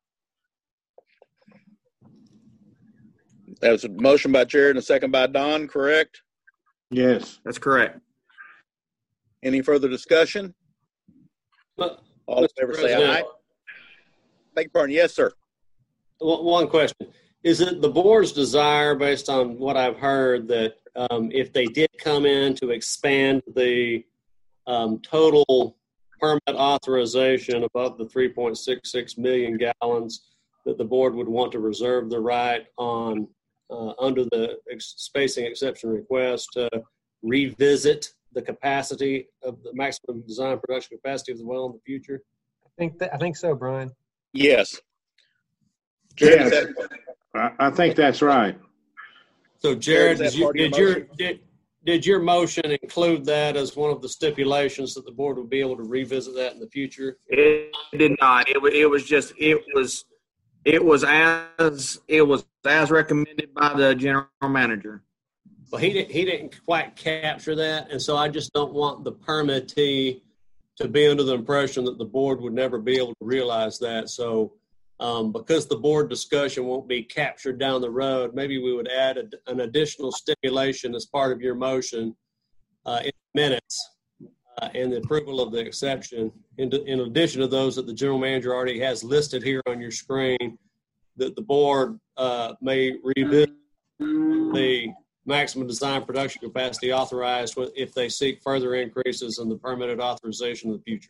[SPEAKER 1] That was a motion by Jared and a second by Don, correct?
[SPEAKER 5] Yes.
[SPEAKER 9] That's correct.
[SPEAKER 1] Any further discussion?
[SPEAKER 3] But,
[SPEAKER 1] All in favor say aye. Beg your pardon. Yes, sir.
[SPEAKER 3] One question. Is it the board's desire, based on what I've heard, that um, if they did come in to expand the um, total permit authorization above the three point six six million gallons, that the board would want to reserve the right on, uh, under the ex- spacing exception request, to revisit the capacity of the maximum design production capacity of the well in the future?
[SPEAKER 2] I think that, I think so, Brian.
[SPEAKER 1] Yes. Jared,
[SPEAKER 5] Yes.
[SPEAKER 1] is that-
[SPEAKER 5] I, I think that's right.
[SPEAKER 3] So, Jared,
[SPEAKER 1] Jared, is that
[SPEAKER 3] did, you,
[SPEAKER 1] part of your
[SPEAKER 3] did your
[SPEAKER 1] motion?
[SPEAKER 3] did, did your motion include that as one of the stipulations that the board would be able to revisit that in the future?
[SPEAKER 9] It did not. It was. It was just. It was. It was as. It was as recommended by the general manager.
[SPEAKER 3] Well, he didn't. He didn't quite capture that, and so I just don't want the permittee to be under the impression that the board would never be able to realize that. So, um, because the board discussion won't be captured down the road, maybe we would add a, an additional stipulation as part of your motion uh, in minutes uh, and the approval of the exception. In, in addition to those that the general manager already has listed here on your screen, that the board uh, may revisit the maximum design production capacity authorized if they seek further increases in the permitted authorization in the future.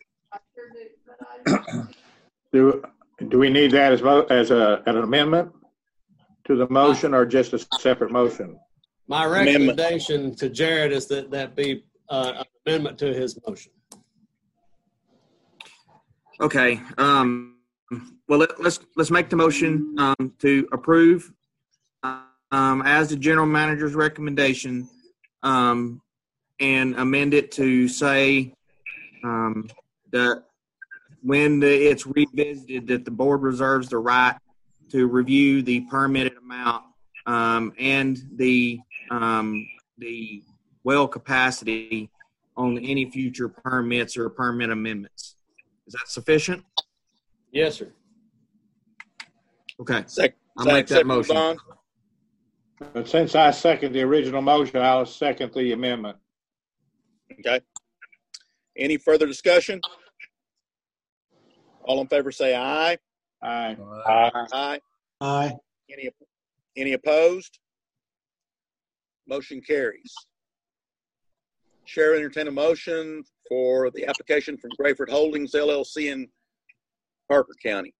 [SPEAKER 5] Do, do we need that as, mo- as a, an amendment to the motion or just a separate motion?
[SPEAKER 3] My recommendation to Jared is that that be uh, an amendment to his motion.
[SPEAKER 9] Okay. Um, well, let, let's let's make the motion um, to approve um, as the general manager's recommendation, um, and amend it to say um, that when the, it's revisited, that the board reserves the right to review the permitted amount um, and the um, the well capacity on any future permits or permit amendments. Is that sufficient?
[SPEAKER 3] Yes, sir.
[SPEAKER 9] Okay.
[SPEAKER 1] Sec-
[SPEAKER 9] I'll make that
[SPEAKER 1] second,
[SPEAKER 9] motion.
[SPEAKER 1] Don?
[SPEAKER 5] But since I second the original motion, I'll second the amendment.
[SPEAKER 1] Okay. Any further discussion? All in favor say aye.
[SPEAKER 5] Aye.
[SPEAKER 1] Aye.
[SPEAKER 8] Aye.
[SPEAKER 1] Any, any opposed? Motion carries. Chair entertain a motion for the application from Grayford Holdings L L C in Parker County.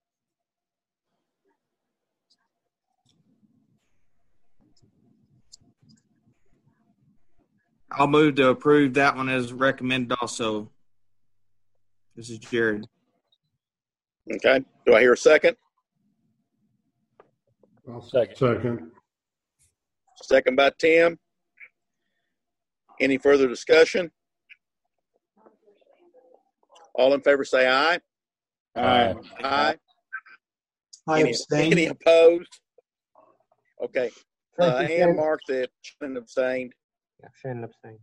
[SPEAKER 9] I'll move to approve that one as recommended also. This is Jared.
[SPEAKER 1] Okay. Do I hear a second?
[SPEAKER 4] I'll second. Second.
[SPEAKER 1] Second by Tim. Any further discussion? All in favor say aye.
[SPEAKER 5] Aye.
[SPEAKER 1] Aye.
[SPEAKER 8] I
[SPEAKER 1] Any,
[SPEAKER 8] abstain.
[SPEAKER 1] any opposed? Okay. Uh,
[SPEAKER 2] Thank you,
[SPEAKER 1] and
[SPEAKER 2] Shannon.
[SPEAKER 1] Mark that Shannon abstained.
[SPEAKER 2] Yeah, Shannon abstained.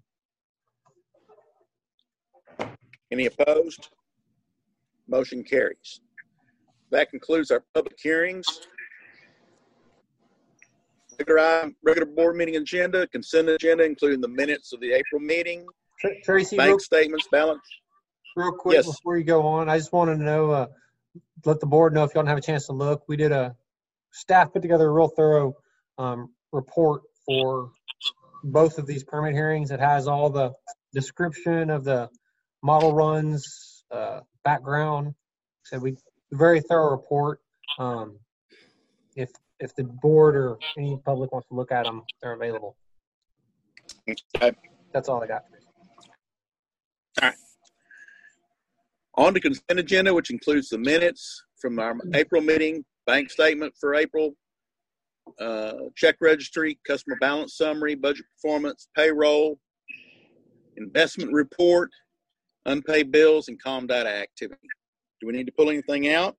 [SPEAKER 1] Any opposed? Motion carries. That concludes our public hearings. Regular, item- regular board meeting agenda, consent agenda, including the minutes of the April meeting,
[SPEAKER 2] Tr- Tracy,
[SPEAKER 1] bank
[SPEAKER 2] real,
[SPEAKER 1] statements, balance.
[SPEAKER 2] real quick
[SPEAKER 1] Yes.
[SPEAKER 2] before you go on, I just wanted to know, uh, let the board know if y'all don't have a chance to look. We did a staff put together a real thorough um, report for both of these permit hearings. It has all the description of the model runs, uh, background. So we very thorough report. Um, if if the board or any public wants to look at them, they're available.
[SPEAKER 1] Okay.
[SPEAKER 2] That's all I got.
[SPEAKER 1] All right. On to consent agenda, which includes the minutes from our April meeting, bank statement for April, uh, check registry, customer balance summary, budget performance, payroll, investment report, unpaid bills, and com data activity. Do we need to pull anything out?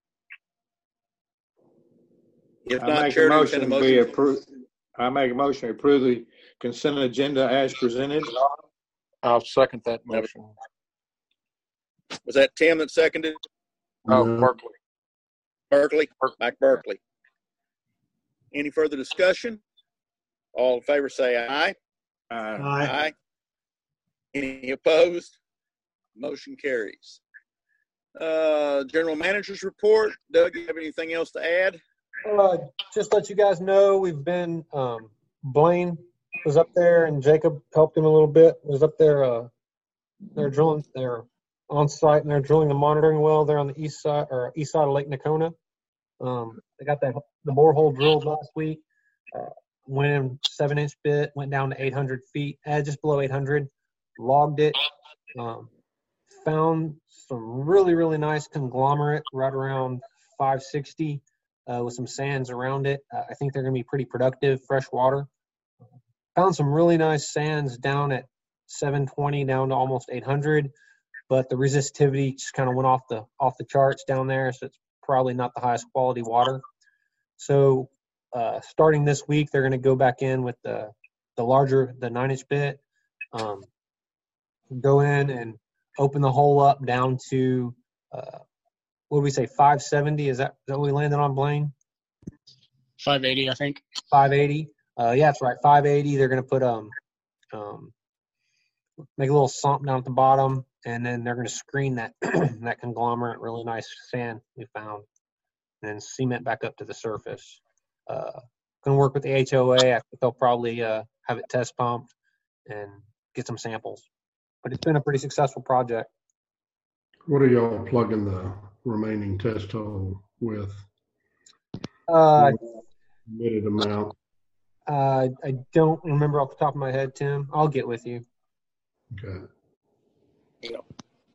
[SPEAKER 1] If
[SPEAKER 5] I
[SPEAKER 1] not,
[SPEAKER 5] make a
[SPEAKER 1] Chair, to
[SPEAKER 5] motion,
[SPEAKER 1] entertain a
[SPEAKER 5] we
[SPEAKER 1] motion.
[SPEAKER 5] approve, I make a motion to approve the consent agenda as presented.
[SPEAKER 6] I'll second that motion.
[SPEAKER 1] Was that Tim that seconded?
[SPEAKER 6] Oh,
[SPEAKER 4] No.
[SPEAKER 6] Berkeley.
[SPEAKER 1] Berkeley? Mike Berkeley. Any further discussion? All in favor say aye.
[SPEAKER 5] Uh,
[SPEAKER 8] Aye.
[SPEAKER 1] Any opposed? Motion carries. Uh, General Manager's report. Doug, you have anything else to add?
[SPEAKER 2] Uh, just let you guys know, we've been, um, Blaine was up there and Jacob helped him a little bit. Was up there, uh, they're drilling, they're on site and they're drilling the monitoring well there on the east side or east side of Lake Nakona. Um, they got that, the borehole drilled last week. Uh, went in seven inch bit, went down to eight hundred feet, uh, just below eight hundred, logged it. Um, found some really, really nice conglomerate right around five sixty. Uh, with some sands around it. Uh, I think they're going to be pretty productive, fresh water. Found some really nice sands down at seven twenty down to almost eight hundred, but the resistivity just kind of went off the off the charts down there, so it's probably not the highest quality water. So uh, starting this week, they're going to go back in with the the larger, the nine inch bit, um, go in and open the hole up down to uh, what did we say, five seventy? Is that, is that what we landed on, Blaine?
[SPEAKER 11] five eighty, I think.
[SPEAKER 2] five eighty. Uh, yeah, that's right. five eighty. They're going to put um, um, make a little sump down at the bottom, and then they're going to screen that that conglomerate, really nice sand we found, and then cement back up to the surface. Uh, going to work with the H O A. I think they'll probably uh, have it test pumped and get some samples. But it's been a pretty successful project.
[SPEAKER 4] What are y'all plugging the remaining test hole with?
[SPEAKER 2] Uh,
[SPEAKER 4] Committed amount.
[SPEAKER 2] uh, I don't remember off the top of my head, Tim. I'll get with you.
[SPEAKER 4] Okay.
[SPEAKER 1] You know,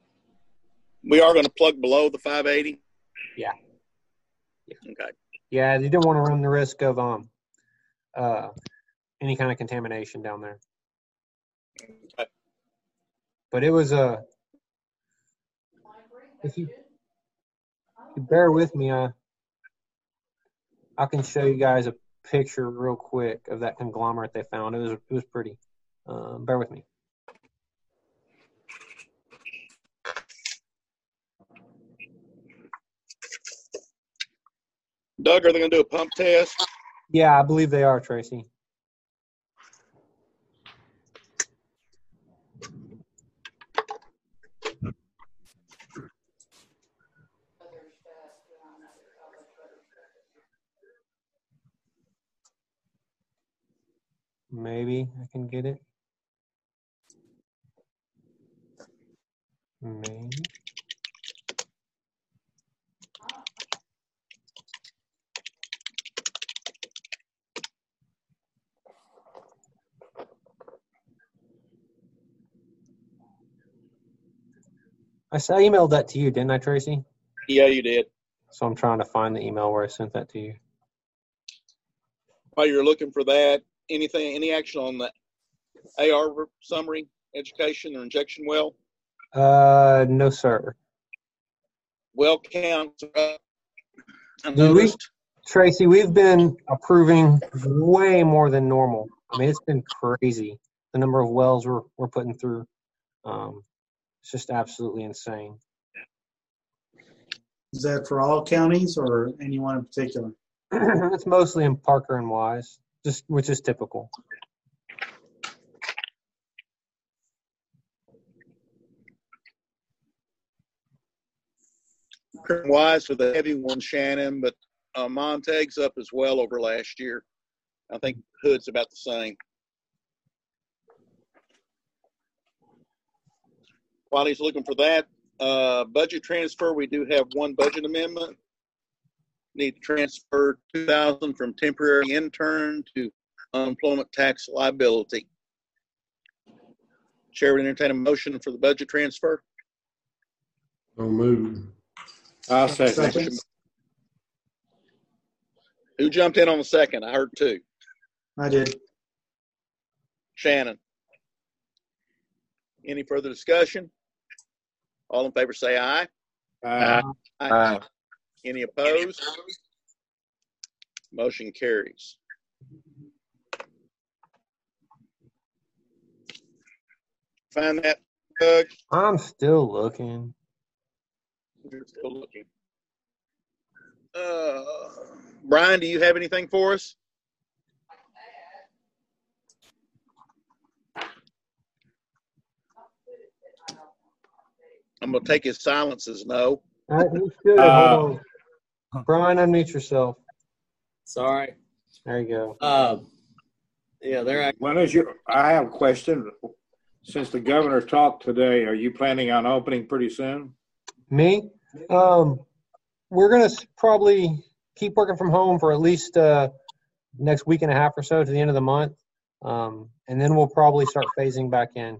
[SPEAKER 1] we are going to plug below the five eighty.
[SPEAKER 2] Yeah. Yeah.
[SPEAKER 1] Okay.
[SPEAKER 2] Yeah, you don't want to run the risk of um, uh, any kind of contamination down there.
[SPEAKER 1] Okay.
[SPEAKER 2] But it was a. Uh, if you, if you bear with me, I I can show you guys a picture real quick of that conglomerate they found. It was it was pretty. Um, bear with me.
[SPEAKER 1] Doug, are they going to do a pump test?
[SPEAKER 2] Yeah, I believe they are, Tracy. Maybe I can get it. Maybe. I s- I emailed that to you, didn't I, Tracy?
[SPEAKER 1] Yeah, you did.
[SPEAKER 2] So I'm trying to find the email where I sent that to you.
[SPEAKER 1] While you're looking for that, anything, any action on the A R summary, education or injection well?
[SPEAKER 2] Uh, no, sir.
[SPEAKER 1] Well counts are up. I
[SPEAKER 2] Did we,
[SPEAKER 1] noticed.
[SPEAKER 2] Tracy, we've been approving way more than normal. I mean, it's been crazy. The number of wells we're, we're putting through. Um, it's just absolutely insane.
[SPEAKER 8] Is that for all counties or anyone in particular?
[SPEAKER 2] It's mostly in Parker and Wise. just which is typical.
[SPEAKER 1] Wise for the heavy one, Shannon, but uh, Montague's up as well over last year. I think Hood's about the same. While he's looking for that, uh, budget transfer, we do have one budget amendment. Need to transfer two thousand dollars from temporary intern to unemployment tax liability. Chair would entertain a motion for the budget transfer.
[SPEAKER 4] So moved.
[SPEAKER 5] I'll second.
[SPEAKER 1] Who jumped in on the second? I heard two.
[SPEAKER 8] I did.
[SPEAKER 1] Shannon. Any further discussion? All in favor say aye.
[SPEAKER 5] Aye.
[SPEAKER 1] Aye. Any opposed? Motion carries. Find that, Doug?
[SPEAKER 2] I'm still looking.
[SPEAKER 1] You're still looking. Uh, Brian, do you have anything for us? I'm going to take his silence as no.
[SPEAKER 2] All right, you should.
[SPEAKER 5] Uh,
[SPEAKER 2] Hold on. Brian, unmute yourself.
[SPEAKER 3] Sorry.
[SPEAKER 2] There you go.
[SPEAKER 3] Uh, yeah, there.
[SPEAKER 5] When is your, I have a question. Since the governor talked today, are you planning on opening pretty soon?
[SPEAKER 2] Me? Um, we're going to probably keep working from home for at least uh, next week and a half or so to the end of the month. Um, and then we'll probably start phasing back in.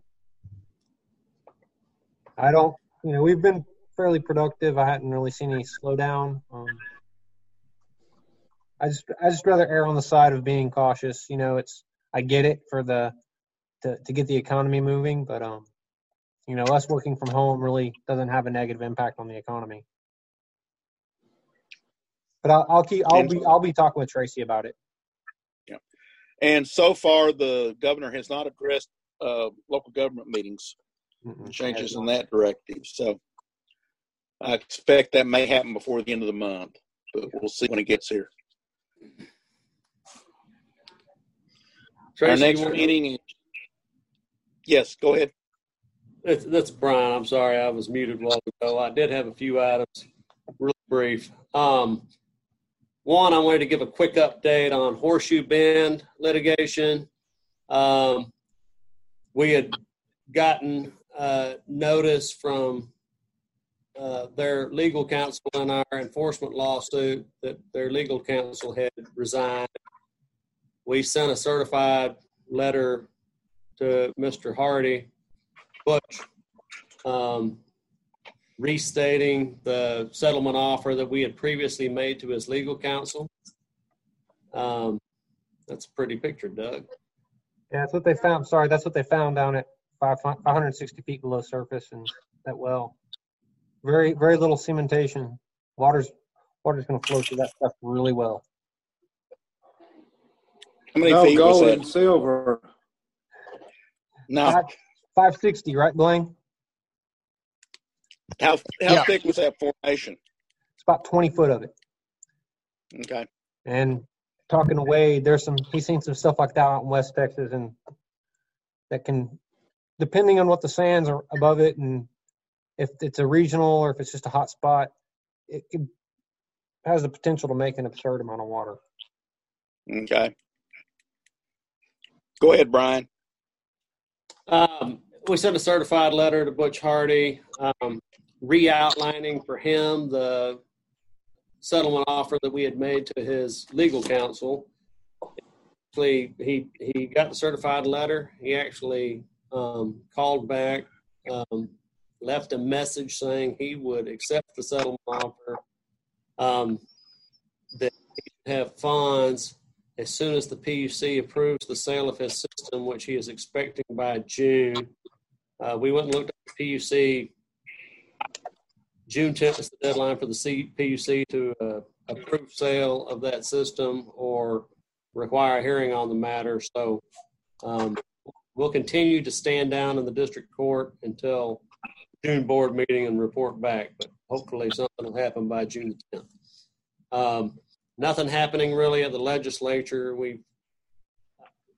[SPEAKER 2] I don't, you know, we've been fairly productive. I hadn't really seen any slowdown. Um, I just, I just rather err on the side of being cautious. You know, it's, I get it for the, to, to get the economy moving, but, um, you know, us working from home really doesn't have a negative impact on the economy. But I'll, I'll keep, I'll be, I'll be talking with Tracy about it.
[SPEAKER 1] Yeah. And so far, the governor has not addressed uh, local government meetings.
[SPEAKER 2] Mm-mm.
[SPEAKER 1] Changes in that directive. So I expect that may happen before the end of the month, but we'll see when it gets here.
[SPEAKER 3] Tracy,
[SPEAKER 1] Our next
[SPEAKER 3] you want-
[SPEAKER 1] meeting is, yes, go ahead.
[SPEAKER 3] That's, that's Brian. I'm sorry, I was muted a while ago. I did have a few items, real brief. Um, one, I wanted to give a quick update on Horseshoe Bend litigation. Um, we had gotten uh, notice from uh, their legal counsel in our enforcement lawsuit that their legal counsel had resigned. We sent a certified letter to Mister Hardy Butch, um, restating the settlement offer that we had previously made to his legal counsel. Um, that's a pretty picture, Doug.
[SPEAKER 2] Yeah, that's what they found. Sorry, that's what they found down at five, five hundred sixty feet below surface and that well. Very, very little cementation. Water's, water's going to flow through that stuff really well.
[SPEAKER 1] How many
[SPEAKER 5] No
[SPEAKER 1] feet was
[SPEAKER 5] gold
[SPEAKER 1] that?
[SPEAKER 5] and silver.
[SPEAKER 1] No.
[SPEAKER 2] Five, five sixty, right, Blaine?
[SPEAKER 1] How how
[SPEAKER 11] Yeah.
[SPEAKER 1] thick was that formation?
[SPEAKER 2] It's about twenty foot of it.
[SPEAKER 1] Okay.
[SPEAKER 2] And talking to Wade, there's some, he's seen some stuff like that out in West Texas, and that can, depending on what the sands are above it and if it's a regional or if it's just a hot spot, it, it has the potential to make an absurd amount of water.
[SPEAKER 1] Okay. Go ahead, Brian.
[SPEAKER 3] Um, we sent a certified letter to Butch Hardy, um, re-outlining for him the settlement offer that we had made to his legal counsel. Actually, he he got the certified letter. He actually um, called back, um, left a message saying he would accept the settlement offer, um, that he would have funds as soon as the P U C approves the sale of his system, which he is expecting by June. Uh, we went and looked at the P U C. June tenth is the deadline for the C- P U C to uh, approve sale of that system or require a hearing on the matter. So um, we'll continue to stand down in the district court until June board meeting and report back, but hopefully something will happen by June tenth. Um, nothing happening really at the legislature. We've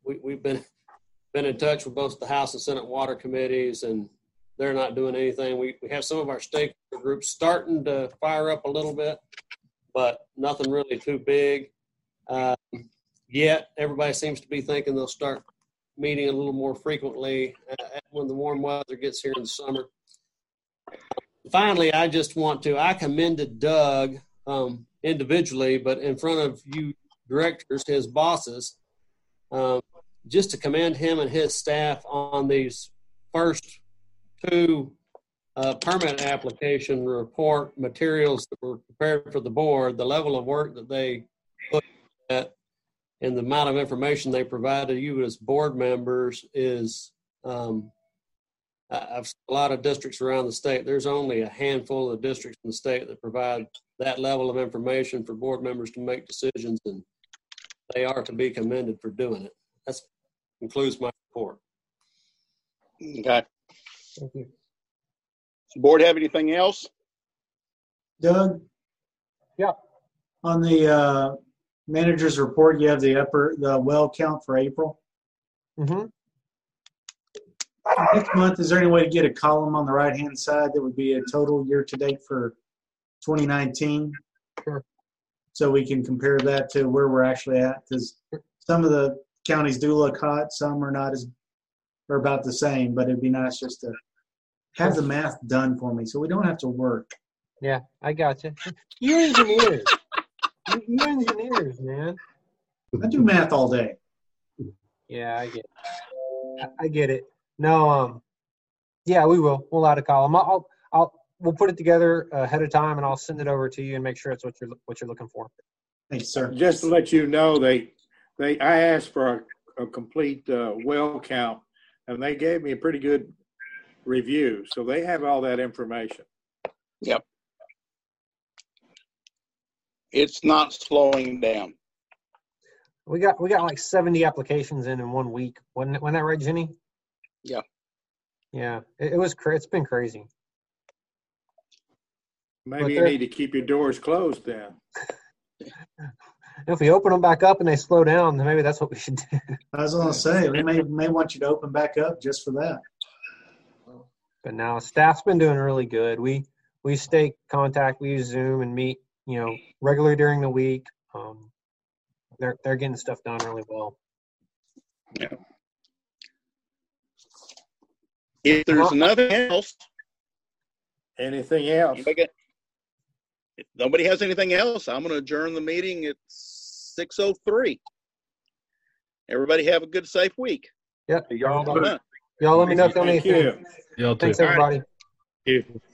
[SPEAKER 3] we, we've been been in touch with both the House and Senate water committees, and they're not doing anything. We we have some of our stakeholder groups starting to fire up a little bit, but nothing really too big. Um, yet everybody seems to be thinking they'll start meeting a little more frequently uh, when the warm weather gets here in the summer. Finally, I just want to, I commended Doug um, individually, but in front of you directors, his bosses, um, just to commend him and his staff on these first two uh, permit application report materials that were prepared for the board, the level of work that they put at and the amount of information they provide to you as board members is, um, I've seen a lot of districts around the state. There's only a handful of districts in the state that provide that level of information for board members to make decisions, and they are to be commended for doing it. That concludes my report.
[SPEAKER 1] Okay.
[SPEAKER 2] Thank you.
[SPEAKER 1] Does the board have anything else?
[SPEAKER 8] Doug?
[SPEAKER 2] Yeah.
[SPEAKER 8] On the uh, manager's report, you have the upper, the well count for April.
[SPEAKER 2] Mm-hmm.
[SPEAKER 8] Next month, is there any way to get a column on the right-hand side that would be a total year-to-date for twenty nineteen?
[SPEAKER 2] Sure.
[SPEAKER 8] So we can compare that to where we're actually at, because some of the counties do look hot, some are not as, are about the same, but it'd be nice just to have the math done for me so we don't have to work.
[SPEAKER 2] Yeah, I got you. You engineers. you, you engineers, man.
[SPEAKER 8] I do math all day.
[SPEAKER 2] Yeah, I get it. I, I get it. No, um, yeah, we will. We'll add a column. I'll, I'll, I'll, we'll put it together ahead of time, and I'll send it over to you and make sure it's what you're what you're looking for.
[SPEAKER 8] Thanks, sir.
[SPEAKER 5] Just to let you know, they, they, I asked for a, a complete uh, well count, and they gave me a pretty good review. So they have all that information.
[SPEAKER 1] Yep. It's not slowing down.
[SPEAKER 2] We got we got like seventy applications in in one week. Wasn't it, wasn't that right, Jenny?
[SPEAKER 1] Yeah.
[SPEAKER 2] Yeah, it, it was. Cra- it's been crazy.
[SPEAKER 5] Maybe you need to keep your doors closed then.
[SPEAKER 2] If we open them back up and they slow down, then maybe that's what we should do.
[SPEAKER 8] I was going to say, we may, may want you to open back up just for that.
[SPEAKER 2] But now staff's been doing really good. We we stay contact. We use Zoom and meet, you know, regularly during the week. Um, they're they're getting stuff done really well.
[SPEAKER 1] Yeah. If there's nothing else,
[SPEAKER 5] anything else?
[SPEAKER 1] If nobody has anything else, I'm going to adjourn the meeting at six oh three. Everybody have a good, safe week.
[SPEAKER 2] Yep.
[SPEAKER 1] Y'all,
[SPEAKER 2] Y'all let me know if you have
[SPEAKER 5] Thank
[SPEAKER 2] anything.
[SPEAKER 5] you.
[SPEAKER 7] Y'all too.
[SPEAKER 2] Thanks, everybody.
[SPEAKER 1] Thank you.